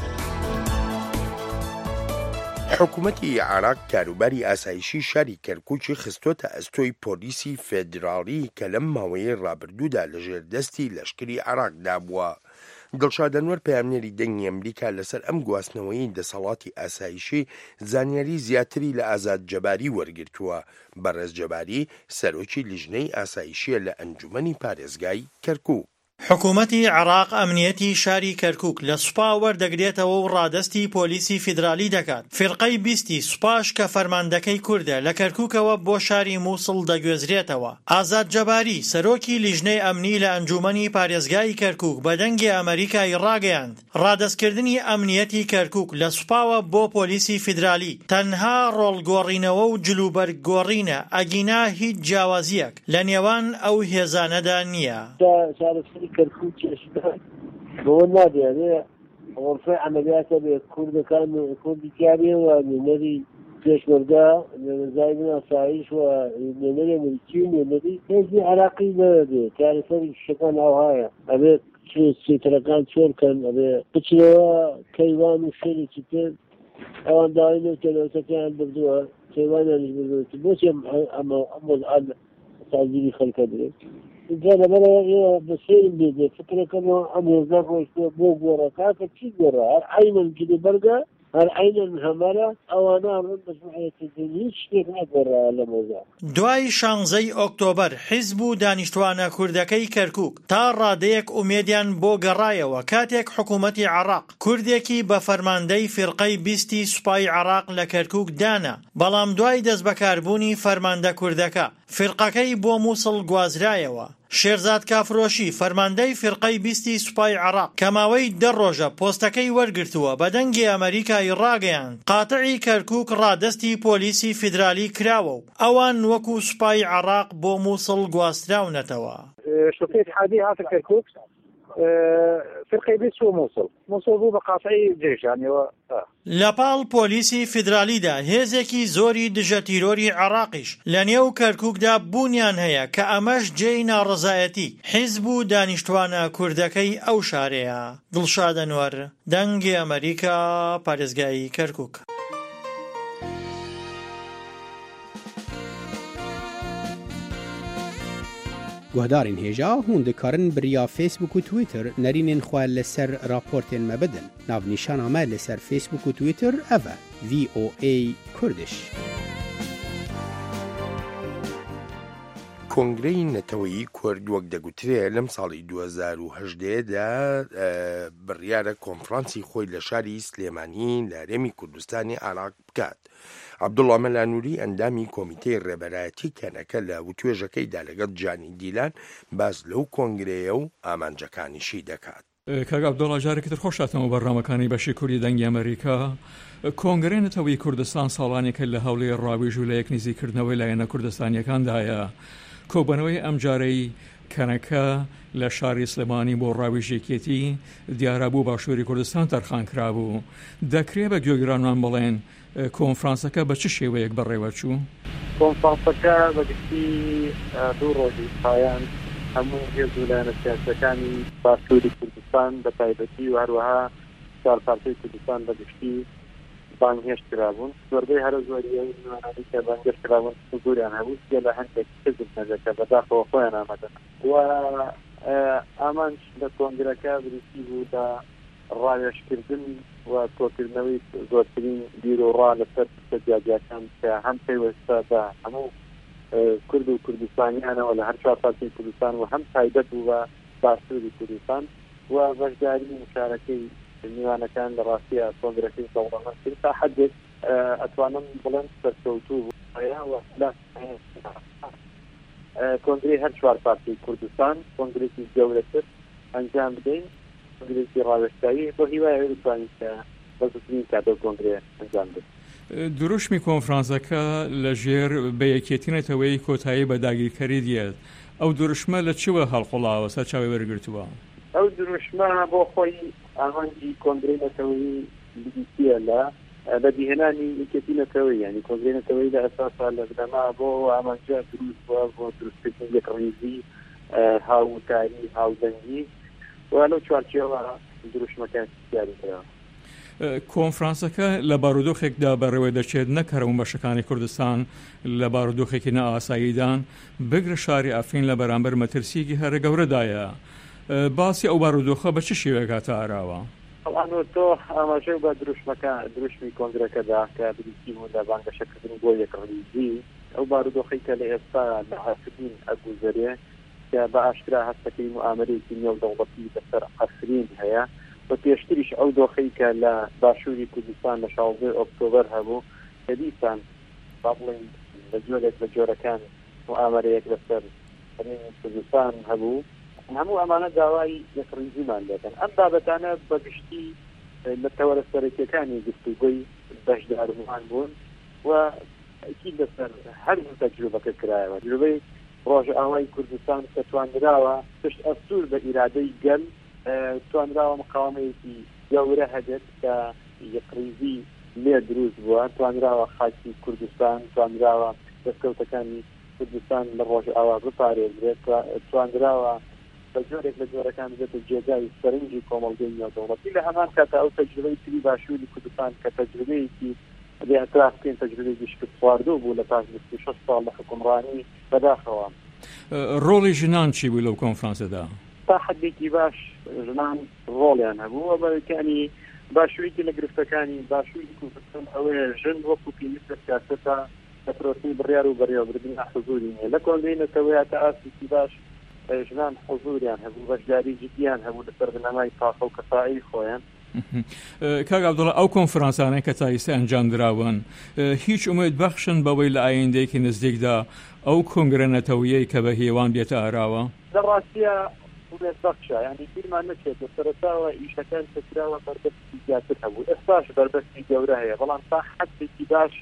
حکوومەتی عراق کاروباری ئاسایشی شاری کەرکووکی خستۆتە ئەستۆی پۆلیسی فێدراڵی کە لەم ماوەیە ڕابردوودا لەژێر دەستی لەشکری عراقدا بووە. دڵشادەنوەر پەیامنێری دەنگی ئەمریکا لەسەر ئەم گواستنەوەی دەسەڵاتی ئاسایشی زانیاری زیاتری لە ئازاد جەباری وەرگرتووە. بەڕێز جەباری سەرۆکی لیژنەی ئاسایشیە لە ئەنجومەنی پارێزگای کەرکووک. حکوومەتی عراق ئەمنیەتی شاری کەرکووک لە سوپا وەردەگرێتەوە و ڕادەستی پۆلیسی فیدرالی دەکات. فرقەی بیستی سوپاش کە فەرماندەکەی کوردە لە کەرکووکەوە بۆ شاری مووسڵ دەگوێزرێتەوە. ئازاد جەباری سەرۆکی لیژنەی ئەمنی لە ئەنجومەنی پارێزگای کەرکووک بە دەنگی ئەمریکای ڕاگەیاند ڕادەستکردنی ئەمنیەتی کەرکووک لە سوپاوە بۆ پۆلیسی فیدرالی تەنها ڕۆڵگۆڕینەوە و جلوبەرگۆڕینە ئەگینا هیچ جیاوازیەک لە نێوان ئەو هێزانەدا نییە. كركوك اشتغل بقولنا يعني غرفة عمليات كل كان كل كامل والنبي جيش مرجع زايدنا صايش والنبي ملكين والنبي هذي عراقي بلدي كان فرق الشكل أو هاي أبي شو سيتركان شو كان أبي بتشلوا كيوان وشيء كتير أو داينو كانوا تكان بردوا كيوان اللي بردوا بس يوم أما أما الآن تعزيني خلك أدري جانا بلا بسير بيدي فكرة كانوا عم يزاقوا بوق ورا كاكا تشي ورا هر عينا كده برقا هر عينا همارا او انا رد بسمحية تدنيش كيف نقرا على موضوع دوای شانزەی ئۆکتۆبەر حیزب و دانیشتوانە کوردەکەی کەرکووک تا ڕادەیەک ئومێدیان بۆ گەڕایەوە کاتێک حکوومەتی عراق کوردێکی بە فەرماندەی فرقەی بیستی سوپای عراق لە کەرکووک دانا بەڵام دوای دەست بەکاربوونی فەرماندە کوردەکە فرقەکەی بۆ مووسڵ گوازرایەوە. شێرزاد کافرۆشی فەرماندەی فرقەی بیستی سوپای عراق کە ماوەی دە ڕۆژە پۆستەکەی وەرگرتووە بە دەنگی ئەمریکای ڕاگەیاند قاتعی کەرکووک ڕادەستی پۆلیسی فیدرالی کراوە و ئەوان وەکو سوپای عراق بۆ مووسڵ گواستراونەتەوە. شوفيت حادي هات كركوك فرقي بيس وموصل موصل بو بقاطعي جيش يعني و... لەپاڵ پۆلیسی فیدرالیدا هێزێکی زۆری دژە تیرۆری عراقیش لە نێو کەرکووکدا بوونیان هەیە کە ئەمەش جێی ناڕزایەتی حیزب و دانیشتوانە کوردەکەی ئەو شارەیە. دڵشادەنوەر دەنگی ئەمریکا پارێزگای کەرکووک. گوهدارین هێژا هون دikarin biriya Facebook و Twitter nerînên xwe li ser raportên me bidin. Navnîşana me li ser Facebook û Twitter ev e V O A Kurdish. کۆنگرەی نەتەوەیی کورد وەک دەگوترێ لەم ساڵی دوو هەزار و هەژدەیەدا بڕیارە کۆنفرانسی خۆی لە شاری سلێمانی لە هەرێمی کوردستانی عراق بکات. عەبدوڵڵا مەلانووری ئەندامی کۆمیتەی ڕێبەرایەتی کەنەکە لە وتوێژەکەیدا لەگەڵ جانی دیلان باس لەو کۆنگرەیە و ئامانجەکانیشی دەکات. کاک عەبدوڵڵا جارێکی تر خۆشاتەوە بەڕامەکانی بەشی کوردی دەنگی ئەمریکا. کۆنگرەی نەتەوەیی کوردستان ساڵانێکە لە هەوڵی ڕاوێژ و لە یەک نزیکردنەوەی لایەنە کوردستانیەکاندایە. کۆبنەوەی ئەم جارەی کەنەکە لە شاری سلێمانی بۆ ڕاوێژێکێتی دیارەبوو باشووری کوردستان تەرخان کرابوو. دەکرێت بە گوێگرانمان بڵێن کۆنفرانسەکە بە چ شێوەیەک بەڕێوە چوو؟ کۆنفرانسەکە بەگشتی دوو ڕۆژی پایان هەموو هێز و لایەنە سیاسەکانی باشووری کوردستان بە تایبەتی و هەروەها چارپارتەی کوردستان بەگشتی بانگهێشت کرابوون. زۆربەی هەرە زۆریەی نوێنانی کە بانگهێشت کرابوون سوگوریان هەبوو سێ لە هەندێک حزب نەجەکە بەداخەوە خۆیان ئامادەن و ئامانج لە کۆنگرەکە بریسی بوو لە ڕاوێشکردن و تۆکردنەوەی زۆرترین بیرۆڕا لەسەر سەرجاریەکان کە هەم پێوەستە بە هەموو کورد و کوردستانیانەوە لە هەر چوار پارتی کوردستان و هەم تایبەت بوو بە باشووری کوردستان و بەشداری مشارەکەی میوانەکان لە ڕاستیە کۆنگرەکەی دەوڵەمەند کرد تا حدێک ئەتوانم بڵێن سەرکەوتوو کۆنگرەی هەر چوار پارتی کوردستان کۆنگرێکی گەورەتر ئەنجام بدەین کۆنگرێکی ڕاوێستایی بۆ هیوایە بتوانین کە بەزووترین کاتۆ کۆنگرێ ئەنجام بدەین. دروشمی کۆنفرانسەکە لە ژێر بەیەکێتینەتەوەی کۆتایی بە داگیرکەری دێت ئەو دروشمە لە چوە هەڵقڵاوە سەر چاوی وەرگرتووە؟ ئەو دروشمە بۆ خۆی ئاهەنگی کۆنگرێنەتەوەی بیسیە لە بەدیهێنانی یەکێتینەتەوەی ینی کۆنگرێنەتەوەی لە ئەساسا لە بنەما بۆ ئامانجا دروست بووە بۆ دروستکردنی یەکڕێزی هاوتاری هاودەنگی و لەو چوارچێوە دروشمەکان دیاریکراوە. کۆنفرانسەکە لە بارودۆخێکدا بەڕێوە دەچێت نەکەرەوە بەشەکانی کوردستان لە بارودۆخێکی نائاساییدان بگرە شاری ئەفرین لە بەرامبەر مەترسیەکی هەرە گەورەدایە. باسی ئەو بارودۆخە بە چ شێوەیەک هاتە ئاراوە؟ ئەوانۆ تۆ ئاماژەی بە دروشمەکە دروشمی کۆنگرەکەدا کە بریسی بوو لە بانگەشەکردن بۆ یەکڕیزی ئەو بارودۆخەی کە لە ئێستا لە ئەفرین ئەگوزەرێ کە بە ئاشکرا هەستەکەی موامەرەیەکی نێودەوڵەتی بەسەر ئەفرین هەیە و پێشتریش ئەو دۆخەی کە لە باشووری کوردستان لە شازدە ئۆکتۆبەر هەبوو کە دیسان با بڵێن لە جۆرێک لە جۆرەکان موامەرەیەک لەسەر کوردستان هەبوو هەموو ئەمانە داوای یەکڕیزیمان دەکەن. ئەم بابەتانە بەگشتی لە تەوەرە سەرەکیەکانی گفتوگۆی بەشداربووان بوون و ئەکید لەسەر هەردوو تەجروبەکە کرایەوە. تەجروبەی ڕۆژە ئاوای کوردستان کە توانراوە پشت ئەستور بە ئیرادەی گەل توانراوە مقاومەیەکی گەورە هەبێت کە یەکڕیزی لێ دروست بووە، توانراوە خاکی کوردستان، توانراوە دەستکەوتەکانی کوردستان لە ڕۆژە ئاوا بپارێزرێت، توانراوە بە جۆرێک لە جۆرەکان بێتە جێگای سەرنجی کۆمەڵگەی نێودەوڵەتی. لە هەمان کاتە ئەو تەجروبەی تری باشووری کوردستان کە تەجروبەیەکی بێ ئەتراف بکەین تەجروبەیەکی شکست خواردوو بوو لە پاش بیست و شەش ساڵ لە حکومڕانی بەداخەوە. ڕۆڵی ژنان چی بوو لەو کۆنفرانسەدا؟ تا حدێکی باش ژنان ڕۆڵیان هەبوو بەکانی باشووریکی لە گرفتەکانی باشووری کوردستان ئەوەیە ژن وەکو پێویستە سیاسەتە لە پرۆسی بڕیار و بەڕێوەبردنی حضوری نیە. لە کۆنگرێنەتەوەیە تا ئاستی باش ژنان حضوریان هەبوو، بەشداری جدیان هەبوو لەسەر بنەمای تاقە و کەسایی خۆیان. کاک عەبدوڵڵا ئەو کۆنفرانسانەی کە تا ئێستا ئەنجامدراون هیچ ئومێد بەخشن بەوەی لە ئایندەیەکی نزیکدا ئەو کۆنگرێنەتەوەیەی کە بە هێوان بێتە ئاراوە؟ لە ڕاستیە ئومێد بەخشە ینی بیرمان نەچێت لە سەرەتاوە ئیشەکان کەکراوە بەربەستی زیاتر هەبوو، ئێستاش بەربەستی گەورە هەیە بەڵام تا حدێکی باش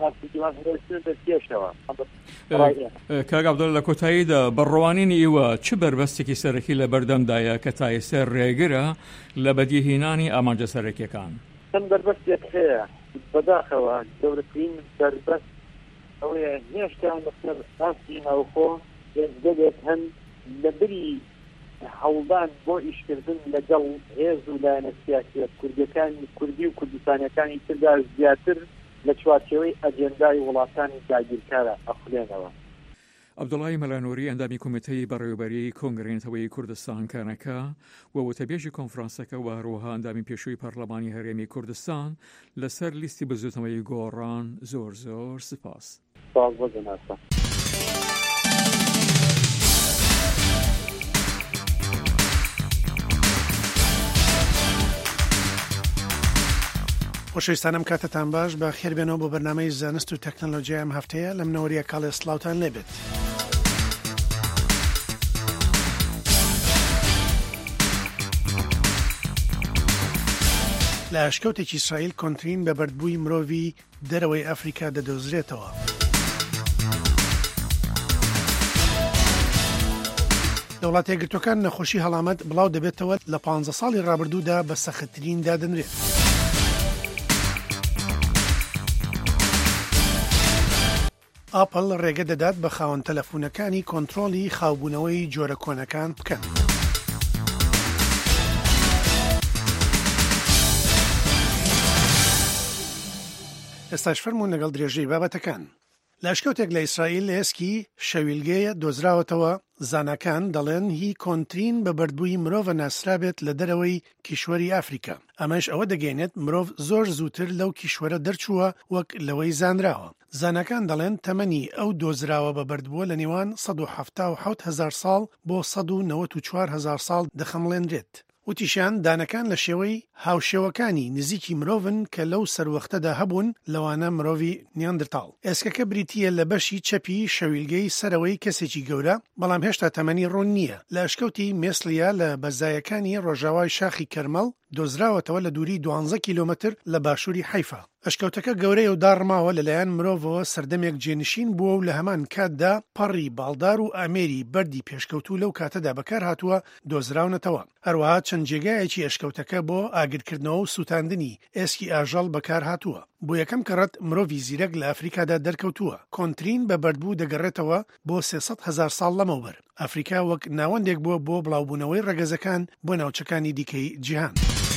کاک عەبدوڵڵا لە کۆتاییدا بەڕەوانینی ئێوە چ بربەستێکی سەرەکی لە بەردەمدایە کە تا ئێستا ڕێگرە لە بەدیهێنانی ئامانجە سەرەکیەکان؟ چەند بربەستێک هەیە بەداخەوە گەورەترین بربەست ئەوەیە هێشتا لەسەر ئاستی ناوخۆ دەبێت هەن لە بری هەوڵدان بۆ ئیشکردن لەگەڵ هێز و لایەنە سیاسیەت کوردەکانی کوردی و کوردستانیەکانی تردا زیاتر لە چوارچێوەی ئەجێندای وڵاتانی داگیرکارە ئەخولێنەوە. عەبدوڵڵای مەلانۆری ئەندامی کۆمیتەی بەڕێوەبەری کۆنگرێنەتەوەی کوردستان کانەکە و وتەبێژی کۆنفرانسەکە و هەروەها ئەندامی پێشووی پەرلەمانی هەرێمی کوردستان لەسەر لیستی بزوتنەوەی گۆڕان زۆر زۆر سپاس. سپاس بۆ جەنابە. خۆشەویستانم کاتتان باش بە خێربێنەوە بۆ بەرنامەی زانست و تەکنۆلۆژیا ئەم هەفتەیە لە منەوەریە کاڵێ سڵاوتان لێبێت. لە ئاشکەوتێکی ئیسرائیل کۆنترین بە بەردبووی مرۆڤی دەرەوەی ئەفریقا دەدۆزرێتەوە. دەوڵات یەکگرتوەکان نەخۆشی هەڵامەت بڵاو دەبێتەوە لە پانزە ساڵی ڕابردوودا بە سەختترین دادەنرێت. ئاپل ڕێگە دەدات بە خاوەن تەلەفۆنەکانی کۆنتڕۆلی خاوبوونەوەی جۆرە کۆنەکان بکەن. ئێستاش فەرموون لەگەڵ درێژەی بابەتەکان. لاشکەوتێک لە ئیسرائیل لە ئێسکی شەویلگەیە دۆزراوەتەوە زانەکان دەڵێن هی کۆنترین بە بەردبووی مرۆڤە ناسرابێت لە دەرەوەی کیشوەری ئافریقا. ئەمەش ئەوە دەگەێنێت مرۆڤ زۆر زووتر لەو کیشوەرە دەرچووە وەک لەوەی زانراوە. زانەکان دەڵێن تەمەنی ئەو دۆزراوە بە بەردبووە لە نێوان سەد و هەفتە و حەوت هەزار ساڵ بۆ سەد و نەوەت و چوار هەزار ساڵ دەخەمڵێنرێت. وتیشان دانەکان لە شێوەی هاوشێوەکانی نزیکی مرۆڤن کە لەو سەروەختەدا هەبوون لەوانە مرۆڤی نیاندرتاڵ. ئێسکەکە بریتیە لە بەشی چەپی شەویلگەی سەرەوەی کەسێکی گەورە، بەڵام هێشتا تەمەنی ڕوون نییە. لە ئەشکەوتی مێسلیا لە بەزایەکانی ڕۆژاوای شاخی کەرمەڵ دۆزراوەتەوە لە دووری دوانزە کیلۆمەتر لە باشووری حیفا. ئەشکەوتەکە گەورەی و داڕماوە لەلایەن مرۆڤەوە سەردەمێک جێنشین بووە و لە هەمان کاتدا پەڕی باڵدار و ئامێری بەردی پێشکەوتو لەو کاتەدا بەکار هاتووە دۆزراونەتەوە. هەروەها چەند جێگایەکی ئەشکەوتەکە بۆ ئاگرکردنەوە و سوتاندنی ئێسکی ئاژەڵ بەکار هاتووە. بۆ یەکەم کەڕەت مرۆڤی زیرەک لە ئەفریقادا دەرکەوتووە. کۆنترین بە بەردبوو دەگەڕێتەوە بۆ سێسەد هەزار ساڵ لەمەوبەر. ئەفریقا وەک ناوەندێک بووە بۆ بڵاوبوونەوەی ڕەگەزەکان بۆ ناوچەکانی دیکەی جیهان.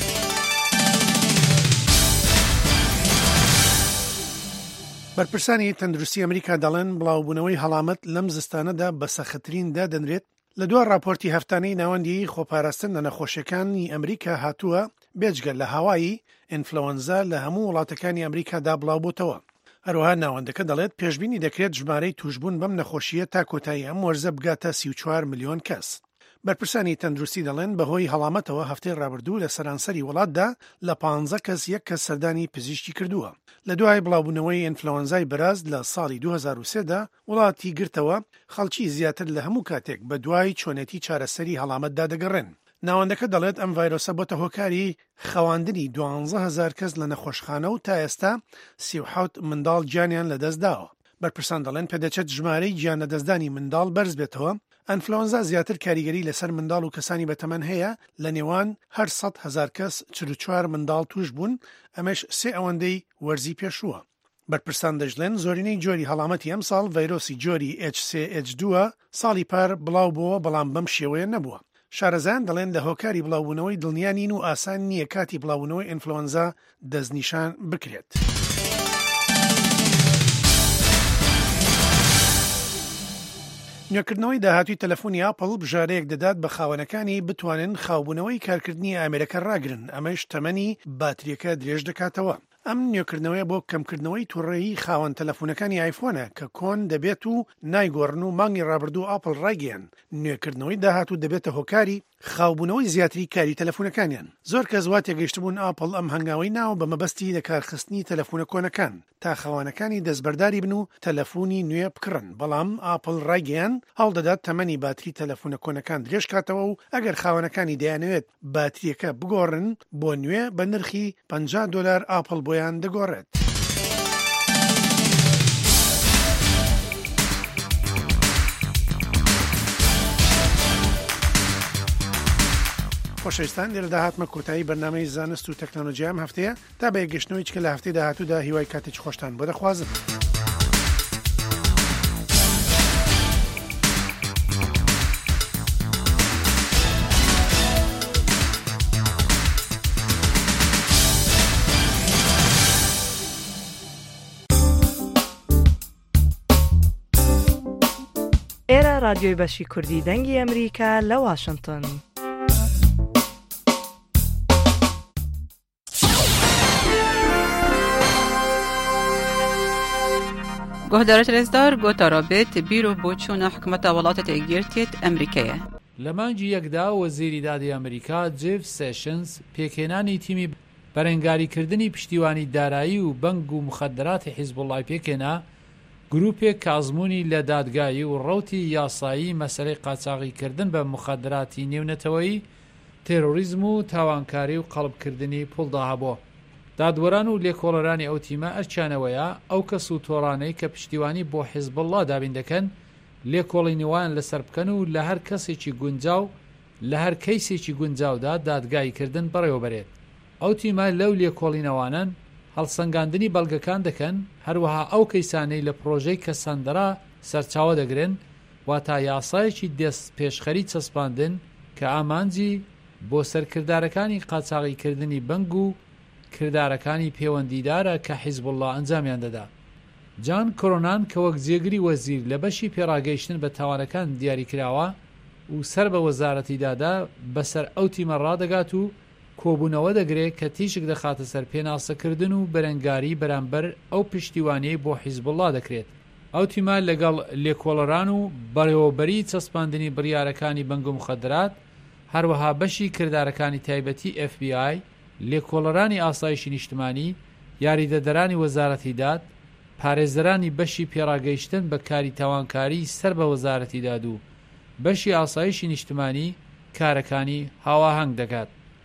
بەرپرسانی تەندروستی ئەمریکا دەڵێن بڵاوبوونەوەی هەڵامەت لەم زستانەدا بە سەختتریندا دەنرێت. لە دوای راپۆرتی هەفتانەی ناوەندی خۆپاراستن لە نەخۆشیەکانی ئەمریکا هاتووە بێجگە لە هاوایی ئینفلەوەنزا لە هەموو وڵاتەکانی ئەمریکادا بڵاوبووتەوە. هەروەها ناوەندەکە دەڵێت پێشبینی دەکرێت ژمارەی توشبوون بەم نەخۆشیە تا کۆتایی ئەم وەرزە بگاتە سی و چوار ملیۆن کەس. بەرپرسانی تەندروستی دەڵێن بەهۆی هەڵامەتەوە هەفتەی ڕابردوو لە سەرانسەری وڵاتدا لە پانزە کەس یەک کەس سەردانی پزیشکی کردووە. لە دوای بڵاوبوونەوەی ئینفلەوەنزای بەراز لە ساڵی دوو هەزار و سێ دا وڵاتی گرتەوە خەڵکی زیاتر لە هەموو کاتێک بە دوای چۆنێتی چارەسەری هەڵامەتدا دەگەڕێن. ناوەندەکە دەڵێت ئەم ڤایرۆسە بۆتە هۆکاری خەواندنی دوانزە هەزار کەس لە نەخۆشخانە و تا ئێستا سی و حەوت منداڵ گیانیان لەدەستداوە. بەرپرسان دەڵێن پێدەچێت ژمارەی گیانەدەستدانی منداڵ بەرز بێتەوە. ئەنفلۆنزا زیاتر کاریگەری لەسەر منداڵ و کەسانی بەتەمەن هەیە، لە نێوان هەر سەد هەزار کەس چل و چوار منداڵ توش بوون، ئەمەش سێ ئەوەندەی وەرزی پێشووە. بەرپرسان دەژڵێن زۆرینەی جۆری هەڵامەتی ئەم ساڵ ڤایرۆسی جۆری ئێچ سێ ئێچ دووە ساڵی پار بڵاو بووە، بەڵام بەم شێوەیە نەبووە. شارەزایان دەڵێن لە هۆکاری بڵاوبوونەوەی دڵنیانین و ئاسان نییە کاتی بڵاوبوونەوەی ئینفلۆنزا دەستنیشان بکرێت. نوێکردنەوەی داهاتوی تەلەفۆنی ئاپڵ بژارەیەک دەدات بە خاوەنەکانی بتوانن خاوبوونەوەی کارکردنی ئامێرەکە ڕاگرن، ئەمەش تەمەنی باتریەکە درێژ دەکاتەوە. ئەم نوێکردنەوەی بۆ کەمکردنەوەی تووڕێی خاوەن تەلەفۆنەکانی ئایفۆنە کە کۆن دەبێت و نایگۆڕن و مانگی ڕابردوو ئاپڵ ڕاگەیان. نوێکردنەوەی داهاتوو دەبێتە هۆکاری خاوبوونەوەی زیاتری کاری تەلەفۆنەکانیان. زۆر کەس وا تێگەیشتبوون ئاپڵ ئەم هەنگاوەی ناو بە مەبەستی لە کارخستنی تەلەفۆنە کۆنەکان تا خاوەنەکانی دەستبەرداری بن و تەلەفۆنی نوێ بکڕن، بەڵام ئاپڵ ڕاگەیان هەڵدەدات تەمەنی باتری تەلەفۆنە کۆنەکان درێژ کاتەوە و ئەگەر خاوەنەکانی دەیانەوێت باتریەکە بگۆڕن بۆ نوێ بە نرخی پەنجا دۆلار ئاپڵ بۆیان دەگۆڕێت. خۆشەویستان، لێرە داهاتمە کۆتایی بەرنامەی زانست و تەکنۆلۆژیا ئەم هەفتەیە. تا بە یەکگەشتنەوەی چکە لە هەفتەی داهاتوودا هیوای کاتێکی خۆشتان بۆ دەخوازم. ئێرە رادیۆی بەشی کوردی دەنگی ئەمریکا لە واشنگتن. گهدارت رزدار گوتا رابط بیرو بوچون حکومت ولاتت اگیرتیت امریکیه. لەمانجی یەکدا وەزیری دادی ئەمریکا جێف سێشنز پێکێنانی تیمی بەرەنگاریکردنی پشتیوانی دارایی و بەنگ و مخدراتی حیزبوڵای پێکێنا گروپێک کازمونی لە دادگایی و ڕەوتی یاسایی مەسەلەی قاچاغیکردن بە مخدراتی نێونەتەوەی تێرۆریزم و تاوانکاری و قەڵبکردنی پوڵدا هەبووە. دادوەران و لێکۆڵەرانی ئەو تیمە ئەرچانەوەیە ئەو کەس و تۆڕانەی کە پشتیوانی بۆ حیزبڵڵا دابین دەکەن لێکۆڵینەوەیان لەسەر بکەن و لە هەر کەسێکی گونجاو لە هەر کەیسێکی گونجاودا دادگاییکردن بەڕێوەبەرێت. ئەو تیمە لەو لێکۆڵینەوانن هەڵسەنگاندنی بەڵگەکان دەکەن، هەروەها ئەو کەیسانەی لە پرۆژەی کەسەندەرا سەرچاوە دەگرن واتە یاسایەکی دەست پێشخەری چەسپاندن کە ئامانجی بۆ سەرکردارەکانی قاچاغیکردنی بەنگ و کردارەکانی پەیوەندیدارە کە حیزبوڵڵا ئەنجامیان دەدا. جان کۆرۆنان کە وەک جێگری وەزیر لە بەشی پێڕاگەیشتن بە تاوانەکان دیاریکراوە و سەر بە وەزارەتی دادا بەسەر ئەو تیمە ڕادەگات و کۆبوونەوە دەگرێت کە تیشک دەخاتە سەر پێناسەکردن و بەرەنگاری بەرامبەر ئەو پشتیوانەی بۆ حیزبوڵڵا دەکرێت. ئەو تیمە لەگەڵ لێکۆڵەران و بەڕێوەبەری چەسپاندنی بڕیارەکانی بەنگ و مخەدرات، هەروەها بەشی کردارەکانی تایبەتی ئەف بی ئای، لێکۆڵەرانی ئاسایشی نیشتمانی، یاریدەدەرانی وەزارەتی داد، پارێزەرانی بەشی پێڕاگەیشتن بە کاری تاوانکاری سەر بە وەزارەتی داد و بەشی ئاسایشی نیشتمانی کارەکانی هاواهەنگ دەکات.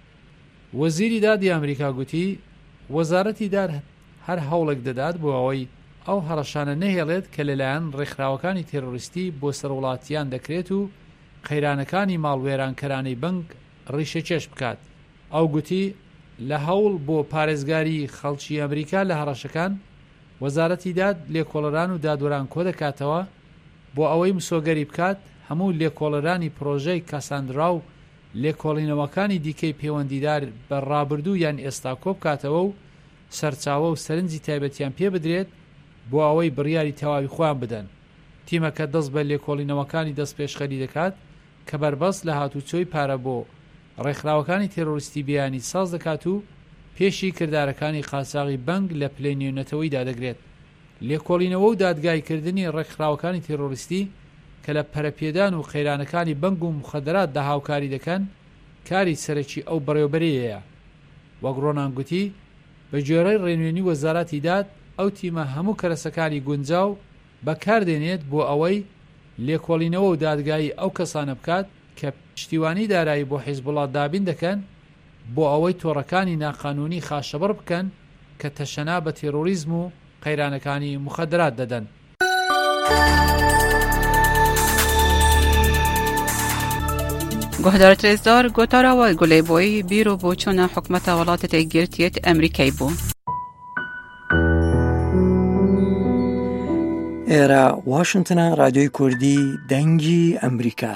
وەزیری دادی ئەمریکا گوتی وەزارەتی دار هەر هەوڵێک دەدات بۆ ئەوەی ئەو هەڕەشانە نەهێڵێت کە لەلایەن ڕێکخراوەکانی تێرۆریستی بۆ سەروڵاتیان دەکرێت و قەیرانەکانی ماڵوێرانکەرانەی بەنگ ڕیشەچێش بکات. ئەو گوتی لە هەوڵ بۆ پارێزگاری خەڵکی ئەمریکا لە هەڕەشەکان، وەزارەتی داد لێکۆڵەران و دادوەران کۆ دەکاتەوە بۆ ئەوەی مسۆگەری بکات هەموو لێکۆڵەرانی پرۆژەی کاساندرا و لێکۆڵینەوەکانی دیکەی پەیوەندیدار بە ڕابردوو یان ئێستا کۆ بکاتەوە و سەرچاوە و سەرنجی تایبەتیان پێ بدرێت بۆ ئەوەی بڕیاری تەواوی خۆیان بدەن. تیمەکە دەست بە لێکۆڵینەوەکانی دەست پێشخەری دەکات کە بەربەست لە هاتوچۆی پارە بۆ ڕێکخراوەکانی تێرۆریستی بیانی ساز دەکات و پێشی کردارەکانی قاچاغی بەنگ لە پلەی نوێنەتەوەی دادەگرێت. لێکۆڵینەوە و دادگایکردنی ڕێکخراوەکانی تێرۆریستی کە لە پەرەپێدان و قەیرانەکانی بەنگ و مخەدرات داهاوکاری دەکەن کاری سەرەکی ئەو بەڕێوەبەریەیە. وەک ڕۆنان گوتی بە جۆرەی ڕێنوێنی وەزارەتی داد ئەو تیمە هەموو کەرەسەکانی گونجاو بەکاردێنێت بۆ ئەوەی لێکۆڵینەوە و دادگایی ئەو کەسانە بکات کە پشتیوانی دارایی بۆ حیزبوڵڵا دابین دەکەن بۆ ئەوەی تۆڕەکانی ناقانونی خاشەبڕ بکەن کە تەشەنا بە تێرۆریزم و قەیرانەکانی مخەدرات دەدەن. گۆهدار ترێزدار گۆتاراوە گولەیبۆی بیرۆ بۆ چۆنە حکومەتە وڵاتە تێگرتیێت ئەمریکای بوو. ئێرە واشنتنە رادیۆی کوردی دەنگی ئەمریکا.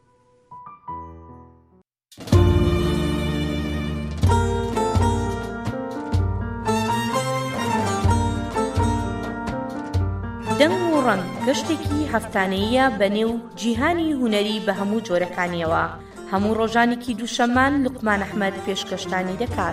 دەنگ و ڕەنگ گەشتێکی هەفتانەیە بە نێو جیهانی هونەری بە هەموو جۆرەکانیەوە. هەموو ڕۆژانێکی دووشەمان لوقمان ئەحمەد پێشکەشتانی دەکات.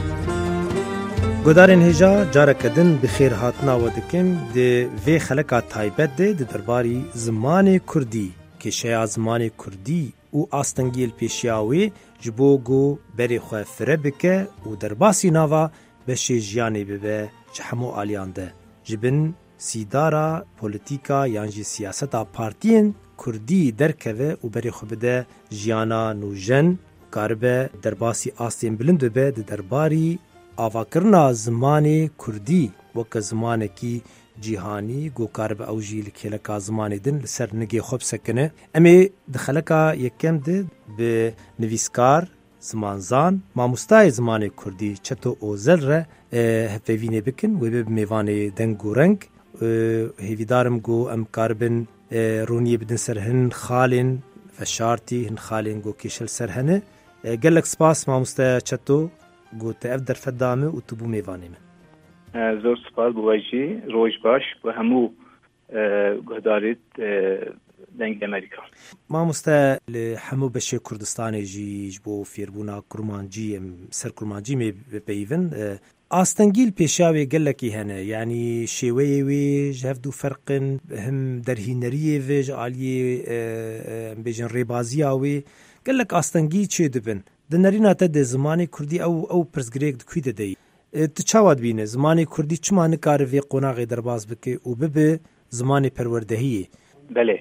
گۆدارên hêja carekedin bi xêr hatinawe dikim di vê xeleka taybet de di derbarî zimanê Kurdî, kêşeya zimanê Kurdî û astengiyên pêşiya wê ji bo ku berê xwe fire bike û derbasî nava beşê jiyanê bibe ji hemû aliyan de. Ji bin sîdara polîtîka yan jî siyaseta partiyên Kurdî derkeve û berê xwe bide jiyana nûjen, karibe derbasî astên bilind bibe di derbarî avakirina zimanê Kurdî weke zimanekî cîhanî gokar bi ew jî li kêleka zimanê din li ser nigê xwe bisekine. Em ê di xeleka yekem de bi nivîskar, zimanzan, mamostayê zimanê Kurdî Çeto Ozel re hevpevînê bikin wê bi mêvanê deng û reng. Hêvîdarim ku em karibin roniyê bidin ser hin xalên veşartî, hin xalên ku kêşel ser hene. Gelek spas mamostaya Çeto گوته اف در فدامه و تو بو میوانه من زور سپاس بواجی روش باش و همو گهدارید دنگ امریکا ما مستا همو بشه کردستان جیج بو فیربونا کرمانجی سر کرمانجی می بیون آستنگیل پیشاوی گلکی هنه یعنی شیوه وی جهف دو فرق هم درهینریه وی جعالی بیجن ریبازی آوی گلک آستنگی چه دبن دنرینه تا ده زمانی کردی او او پرزگریک دکوی ده دی. تچاواد بینه زمانی کردی چما نکاره وی قناغی درباز بکه و ببه زمانی پروردهیه. بله.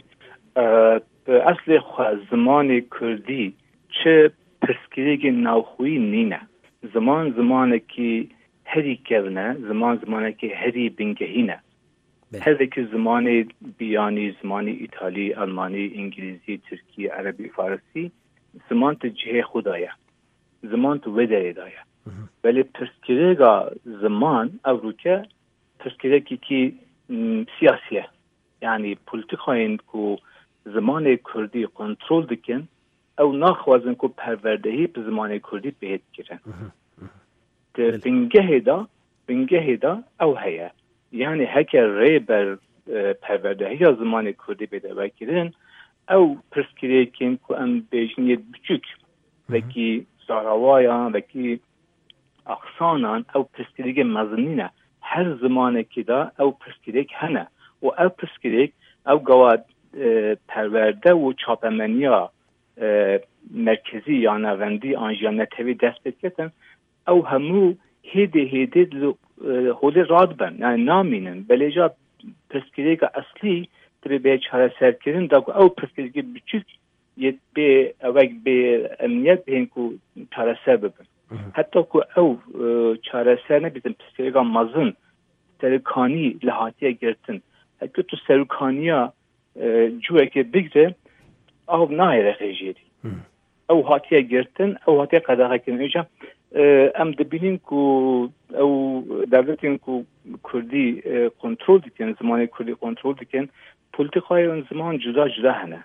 اصل خو زمانی کردی چه پرزگریک ناوخوی نینه. زمان زمانی که هری کونه، زمان زمانی که هری بنگهینه. هر که زمانی بیانی، زمانی ایتالی، آلمانی، انگلیسی، ترکی، عربی، فارسی زمان تو جهه خدایه زمان تو ودره دایه ولی پرسکریگا زمان او که پرسکریگی که سیاسیه یعنی پولیتیکاین که زمان کردی کنترل دکن او ناخوازن که پروردهی به زمان کردی بهت گیرن بنگه دا بنگه دا او هیه yani heker rêber perverdehiya zimanê Kurdî bêde vekirin ew pirsgirêkên ku em bêjin yê biçûk vekî zarawayan vekî aksanan ew pirsgirêkê mezin nîne her zimanekî da ew pirsgirêk hene û ew pirsgirêk ew gawa perverde û çapemeniya merkezî ya navendî an jiya netewî dest pê dikin ew hemû hêdê hêdê holê radibin yani namînin belêja pirsgirêka eslî tibê bê çareserkirin da ku ew pirsgirêkê biçûk yê bê ewek bê emniyet bên ku çareser bibin heta ku ew çareser nebîtin pirsgirêka mezin serûkanî li hatiye girtin heke tu serûkaniya cûekê bigre ew nayê rexêjêrî ew hatiye girtin ew hatiye qedexekirin hêja em dibînin ku ew devletên ku Kurdî kontrol dikin zimanê Kurdî kontrol dikin polîtikayên ziman cuda cuda hene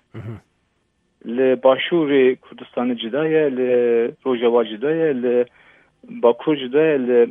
li başûrê Kurdistanê cuda ye li Rojava cuda ye li Bakur cuda ye li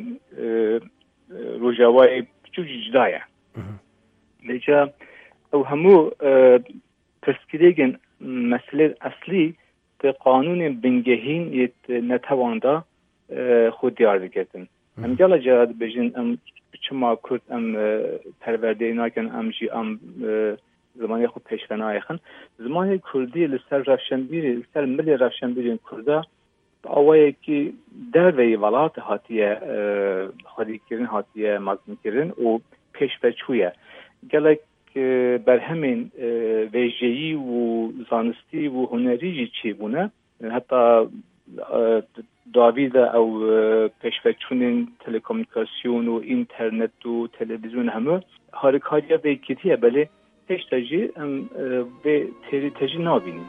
Rojavayê biçûk jî cuda ye hêja ew hemû pirsgirêkên meselê eslî te qanûnên bingehîn yê netewan da xwe diyar dikitin em gela cara dibêjin em çima Kurd em perwerdeyî nakin em jî em zimanê xwe pêşve nayexin zimanê Kurdî li ser rewşenbîrê li ser milê rewşenbîrên Kurda bi awayekî derveyî welatê hatiye xwedîkirin hatiye mezinkirin û pêşveçû ye gelek berhemên vêjeyî û zanistî û hunerî jî çêbûne heta dawî de ew pêşveçûnên telekomûnîkasyon û înternet û televîzyon hemû harikariya vê kiriye belê pêşte jî em vê têrî te jî nabînin.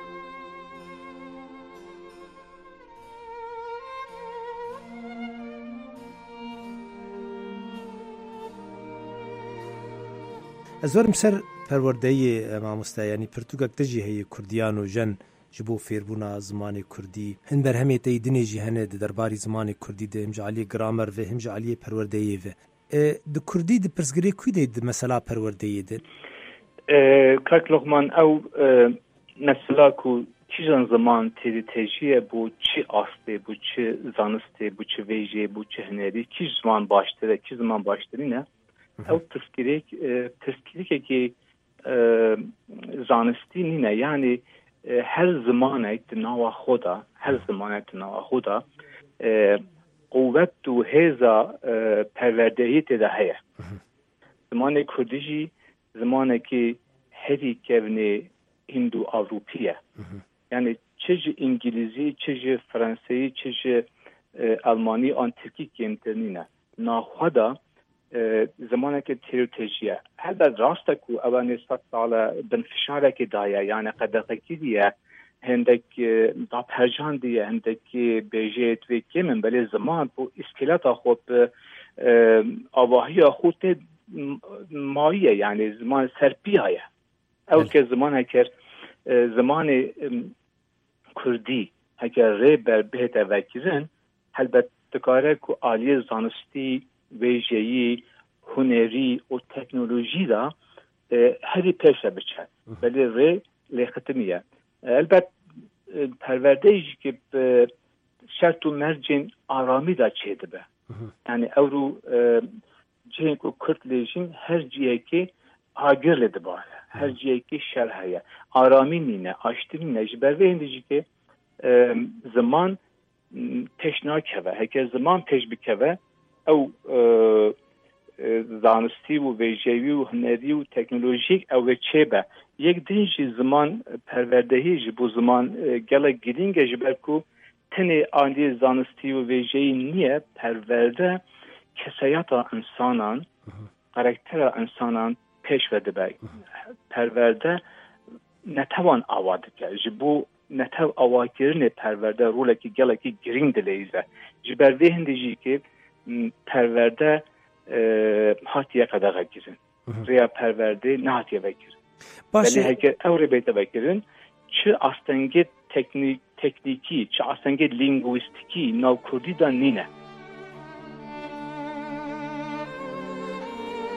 Ez werim ser perwerdeyê mamostayyanî pirtûkek te jî heye Kurdiyan û jen ji bo fêrbûna zimanê Kurdî hin berhemê te dinê jî hene di derbarî zimanê Kurdî de him ji aliyê gramer ve him ji aliyê perwerdeyê ve di Kurdî di pirsgirêk kwî de di mesela perwerdeyê de Kak Lokman ew mesela ku kîjan ziman têrî têjiye bû çi astê bû çi zanistê bû çi vêjê bû çi hunerî kîj ziman baştir e kî ziman baştirî ne ew pirsgirêk pirsgirêkekî zanistî nîne yani her zamanek di nava xwe da her zamanek di nava xwe da quvvet û hêza perwerdehiyê tê de heye zimanê Kurdî jî zimanekî herî kevnê Hindu Avrupî ye yani çi ji İngilîzî çi ji Franseyî çi ji Almanî an Tirkî kêmtir naxwe da zamanekî têrotêjî ye helbet rast e ku ew sed sal bin fişarekê daye yani qedexekî diye hindek dapercan diye hindekî bêjê twê kêmin belê ziman bu îskeleta xwe bi avahiya xwe tê mayiye yani ziman serpîya ye ew ke ziman heker zimanê Kurdî heker rêber bêhte vekirin helbet dikare ku aliyê zanistî vêjeyî hunerî û teknolojî da herî pêşe biçe belê rê lêxitimiye elbet perwerdeyî jî ki şert û mercên aramî da çêdibe yani ew rû cihên ku Kurd lêjin her ciyekê agir lê dibare her ciyekê şer heye aramî nîne aştî nîne ji ber vê hindî jî ki ziman pêş nakeve heker ziman pêş bikeve ew zanistî û vêjeyî û hunerî û teknolojîk ew ê çêbe yek din jî ziman perwerdehî ji bo ziman gelek girîng e ji ber ku tenê aliyê zanistî û vêjeyî niye perwerde keseyata insanan karaktera insanan pêş vedibe perwerde netewan ava dike ji bo netev avakirinê perwerde rolekî gelekî girîng dileyîze ji ber vê hindî jî ki perwerde hatiye qedexekirin rêya perwerdê nehatiye vekirin belê heker ew rê bête vekirin çi astengê teknîkî çi astengê lingwîstikî nav Kurdî da nîne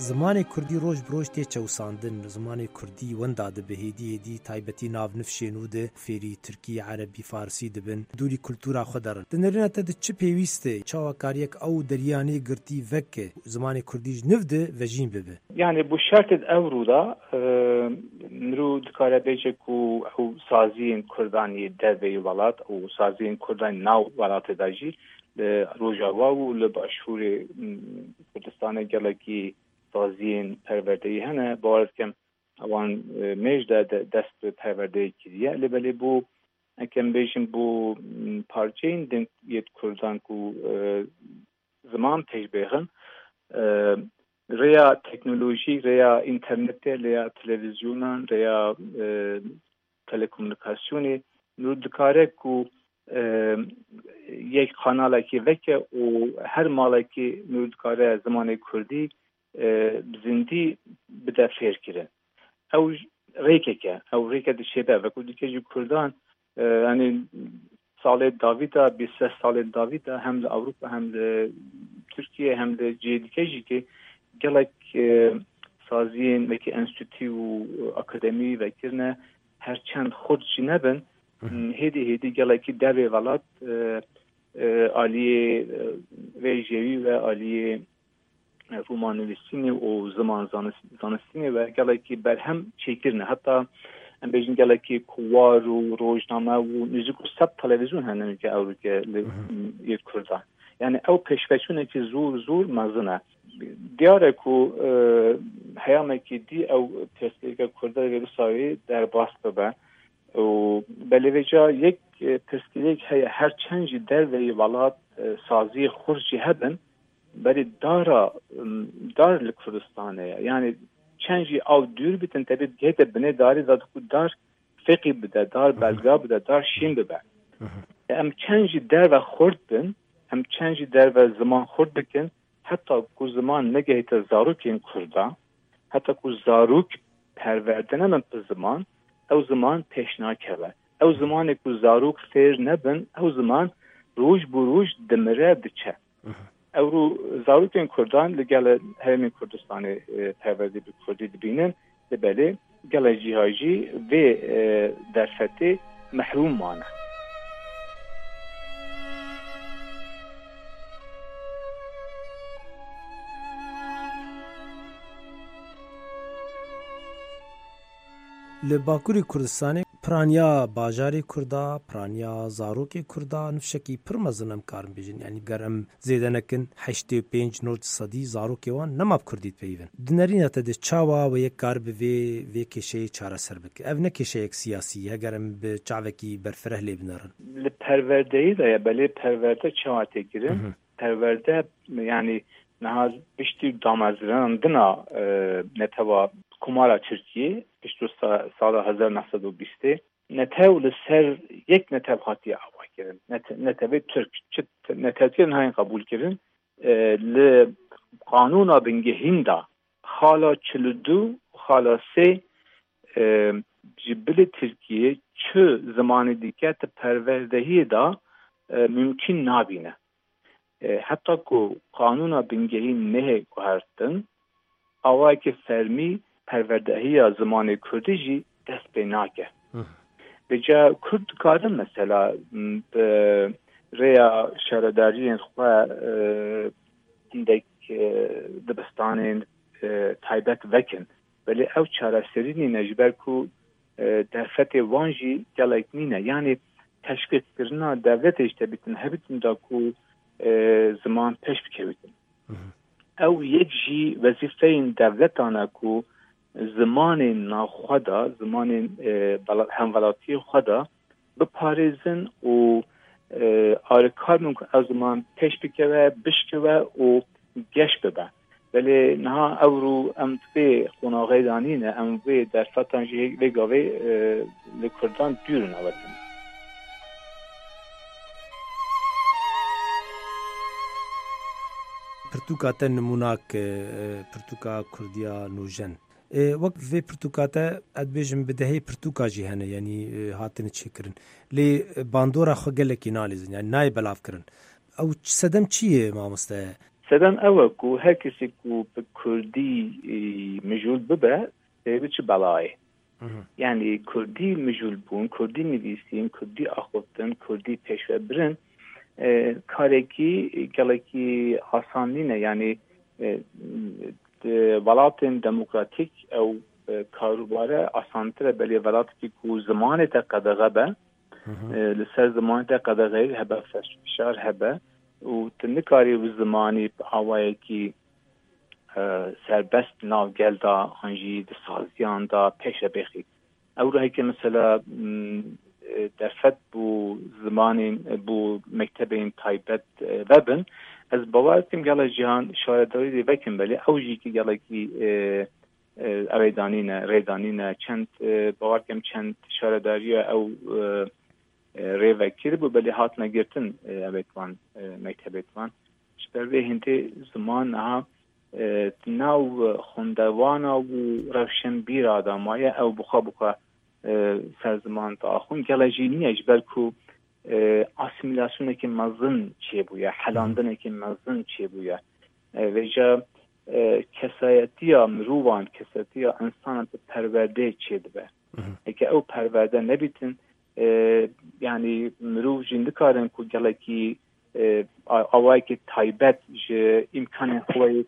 زمانی کوردی ڕۆژ برۆژ تێ چەوساندن زمانی کوردی وەندا دەبێ هێدی هێدی تایبەتی ناونفشێن و دە فێری تورکی عەرەبی فارسی دەبن دووری کولتورا خۆ دەڕن دنەرێنەتە د چ پێویستێ چاوەکاریەک ئەو دەریانەی گرتی ڤەکێ زمانی کوردیش نڤدە ڤەژین ببێ يعني بو شرط ئەورودا مرو دکارە بێژێک و ئەو سازیین کوردانی دەربەی وڵات و سازیین کوردانی ناو وڵاتێداژی ڕۆژاوا و لە باشووری کوردستانە گەلێکی سازیین پەروەردەیی هەنە باوەڕکەم ئەوان مێژدا دەست بە پەروەردەیە کردیە لەبەلێ بۆ ئەکەم بێژم بۆ پارچەین دنگێت کوردان و زمان پێش بێغن ریا تکنولوژی ریا ئینتەرنێت ریا تەلەڤیزیۆنان ریا تەلەکۆمونیکاسیۆنی نور دکارێک و یک قانالێکی veke û her malekî nû dikare zimanê Kurdî zindî bide fêrkirin. Ew rêkeke, ew rêke dişêbe ve ku dike jî Kurdan yani salê davî da bîst sed salê davî da hem li Ewropa hem li Tirkiye hem li cihê dike jî ki gelek saziyên vekî enstitû û akademî vekirine her çend xurt jî nebin هێدی هێدی gelekî derê welat aliyê vêjeyî ve aliyê romanivîsînê û ziman zanistînê ve gelekî berhem çêkirine heta em bêjin gelekî kuwar û rojname û nûzik û seb televîzyon hene ke Ewropa li yê Kurdan yani ew pêşveçûnekî zûr zûr mezin e diyar e ku heyamekî dî ew pêstêrîka Kurda ve Rûsayê derbas bibe و بلویجا یک پرسکریک هی هر چنجی در وی ولات سازی خورجی هبن بری دارا دار لکردستانه یعنی چنجی او دور بیتن تبید گهت بنه داری زاد کو دار فقی بده دار بلگا بده دار شین ببه ام چنجی در و خورد بن ام چنجی در و زمان خورد بکن حتی کو زمان نگهت زاروکین کردا حتی کو زاروک پروردنه من پر زمان او زمان پێشناکەوە ئەو زمانێک و زاروک فێر نەبن ئەو زمان ڕۆژ بۆ ڕۆژ دەمرە دچە ئەو زاروکێن کوردان لەگەڵ هەرێمی کوردستانی پەروەردەی بە کوردی دبینن لەبەرێ گەڵە جیهاژی vê derfetê mehrum mane li Bakurê Kurdistanê piraniya bajarê Kurda piraniya zarokê Kurda nifşekî pir mezin em karin bêjin yani ger em zêde nekin heştê pênc nod sedî zarokê wan nemav Kurdî peyvin dinerîna te de çawa we yek kar bi vê vê kêşeyê çareser bike ev ne kêşeyek siyasî heger em bi çavekî berfireh lê binerin li perwerdeyî de ya belê perwerde çawa tê kirin perwerde yani niha piştî damezranan dina neteva kumara Türkiye piştî sala hezar nehsed û bîstê netew li ser yek netev hatiye ava kirin netevê Türk çit netevkirên hayin qebûl kirin li qanûna bingehîn da xala çil û du xala sê ji bilê Tirkiye çi zimanê dike ti perwerdehiyê da mümkün nabîne heta ku qanûna bingehîn nehê guhertin awayekî fermî perverdehiya zimanê Kurdî jî dest pê nake. Bêca Kurd dikarin mesela bi rêya şaredariyên xwe hindek dibistanên taybet vekin belê ew çareserî nîne ji ber ku derfetê wan jî gelek nîne yani teşvikkirina devletê ji te bitin hebitin da ku ziman pêş bikevitin. Ew yek jî wezîfeyên devletan e ku zimanên naxwe da zimanên hemwelatiyê xwe da biparêzin û alîkar min ku ew ziman pêş bikeve bişkeve û geş bibe belê niha ew rû em vê qonaxê danîne em vê derfetan jî vê gavê li Kurdan dûrin ewetin pirtûka te nimûnak pirtûka Kurdiya nûjen wek vê pirtûka te ez bêjim bi dehê pirtûka jî hene yanî hatine çêkirin lê bandora xwe gelekî nalîzin yani nayê belav kirin ew sedem çi ye mamoste سدان او کو هر کسی کو به کردی مجول ببه بچه بلای یعنی کردی مجول بون، کردی نویسین، کردی آخوتن، کردی پیشوه برن کارکی گلکی آسانی نه. یعنی ولایت دموکراتیک او کاروباره آسانتره بلی ولایتی که زمان تا قدغه به لسر زمان تا قدغه هبه فشار هبه و تنکاری و زمانی آوایی که سربست ناو گل دا هنجی دا سازیان دا پیش بخی او رایی که مثلا درفت بو زمان بو مکتب تایبت وبن از باورتیم گل جهان شارداری دی وکم بلی اوجی که گل کی ریدانینه ریدانینه چند باورکم چند شارداری او ریوکیر بو بلی هات نگرتن اویتوان مکتبتوان شبر به هنده زمان ها ناو خوندوانا و روشن بیر آدمایه او بخوا بخوا سرزمان تا آخون گلجینی اجبر کو اسیمیلاسیون که مزن چه بویا حلاندن که مزن چه بویا ویجا کسایتی ها مروان کسایتی ها انسان پرورده چه دبه اگه او پرورده نبیتن یعنی مرو جنده کارن کو گلکی آوائی که تایبت جه امکان خوی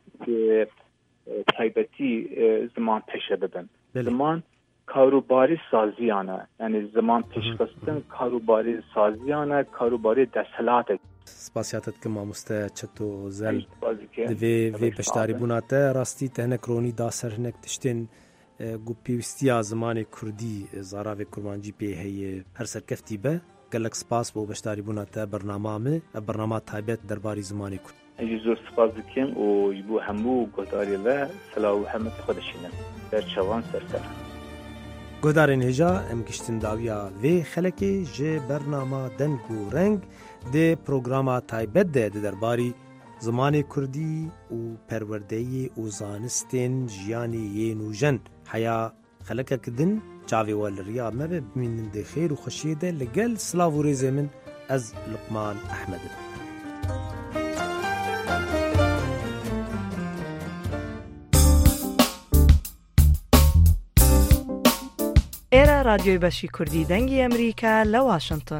تایبتی زمان پیش ببن زمان کاروباری سازیانه یعنی زمان پیشخستن کاروباری سازیانه کاروباری دستلات سپاسیاتت که ماموسته چطو زل دوی وی پشتاری بوناته راستی تهنه کرونی دا سرهنک تشتین گو پیوستی زمان کردی زاراوی کرمانجی پی هی هر سرکفتی به گلک سپاس بو بشتاری بوناته برنامه می برنامه تایبت درباری زمانی کرد اجی زور سپاس دکیم و یبو همو گهداری و سلاو همت خودشینم در چوان سرسر گهدارین هجا ام گشتن داویا وی خلکی جه برنامه دنگو رنگ ده پروگراما تایبت ده درباری زمان کردی و پروردهی و زانستین جیانی یه نوجن حیا خلکه کدن چاوی والریا مبه بمینن ده خیر و خوشیه ده لگل سلاو و ریزه من از لقمان احمد ئێرە رادیۆی بەشی کوردی دەنگی ئەمریکا لە واشنگتن.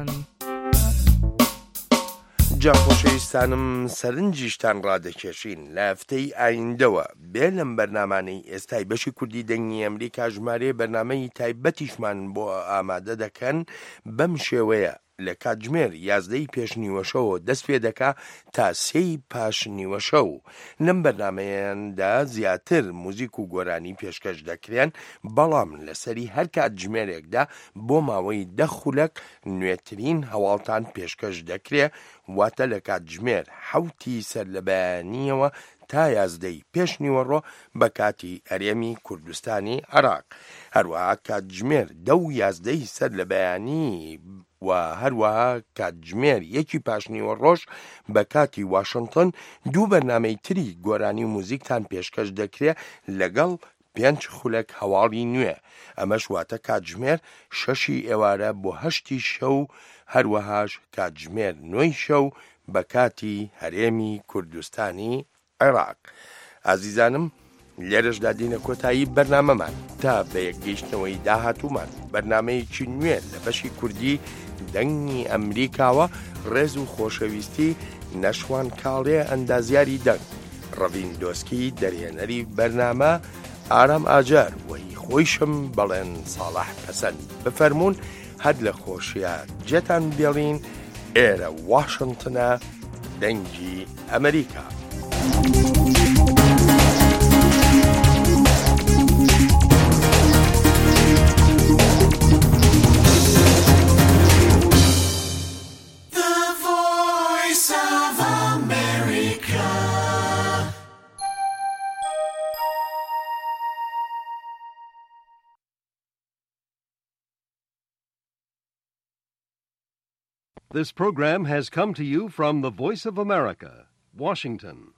جا خۆشەویستانم سەرنجیشتان ڕادەکێشین لە هەفتەی ئایندەوە بێ لەم بەرنامانەی ئێستای بەشی کوردی دەنگی ئەمریکا ژمارەیە بەرنامەی تایبەتیشمان بۆ ئامادە دەکەن بەم شێوەیە لە کاتژمێر یازدەی پێشنیوەشەوە دەست پێ دەکا تا سێی پاشنیوەشەو لەم بەرنامەیاندا زیاتر موزیک و گۆرانی پێشکەش دەکرێن بەڵام لەسەری هەر کاتژمێرێکدا بۆ ماوەی دە خولەک نوێترین هەواڵتان پێشکەش دەکرێ واتە لە کاتژمێر حەوتی سەر لە بەیانیەوە تا یازدەی پێشنیوەڕۆ بە کاتی هەرێمی کوردستانی عێراق هەروەها کاتژمێر دە و یازدەی سەر لە بەیانی و هەروەها کاتژمێر یەکی پاشنیوە ڕۆژ بە کاتی واشنگتن دوو بەرنامەی تری گۆرانی و موزیکتان پێشکەش دەکرێت لەگەڵ پێنج خولەک هەواڵی نوێ ئەمەش واتە کاتژمێر شەشی ئێوارە بۆ هەشتی شەو هەروەهاش کاتژمێر نۆی شەو بە کاتی هەرێمی کوردستانی عێراق. ئازیزانم لێرەشدا دینە کۆتایی بەرنامەمان تا بە یەکگەیشتنەوەی داهاتوومان بەرنامەیەکی نوێ لە بەشی کوردی دەنگی ئەمریکاوە ڕێز و خۆشەویستی نەشوان کاڵێ ئەندازیاری دەنگ ڕەڤین دۆسکی دەرهێنەری بەرنامە ئارام ئاجار وەی خۆیشم بەڵێن ساڵح پەسەند بفەرمونون هەد لە خۆشیە جێتان بێڵین ئێرە واشنگتنە دەنگی ئەمریکا. This program has come to you from the Voice of America, Washington.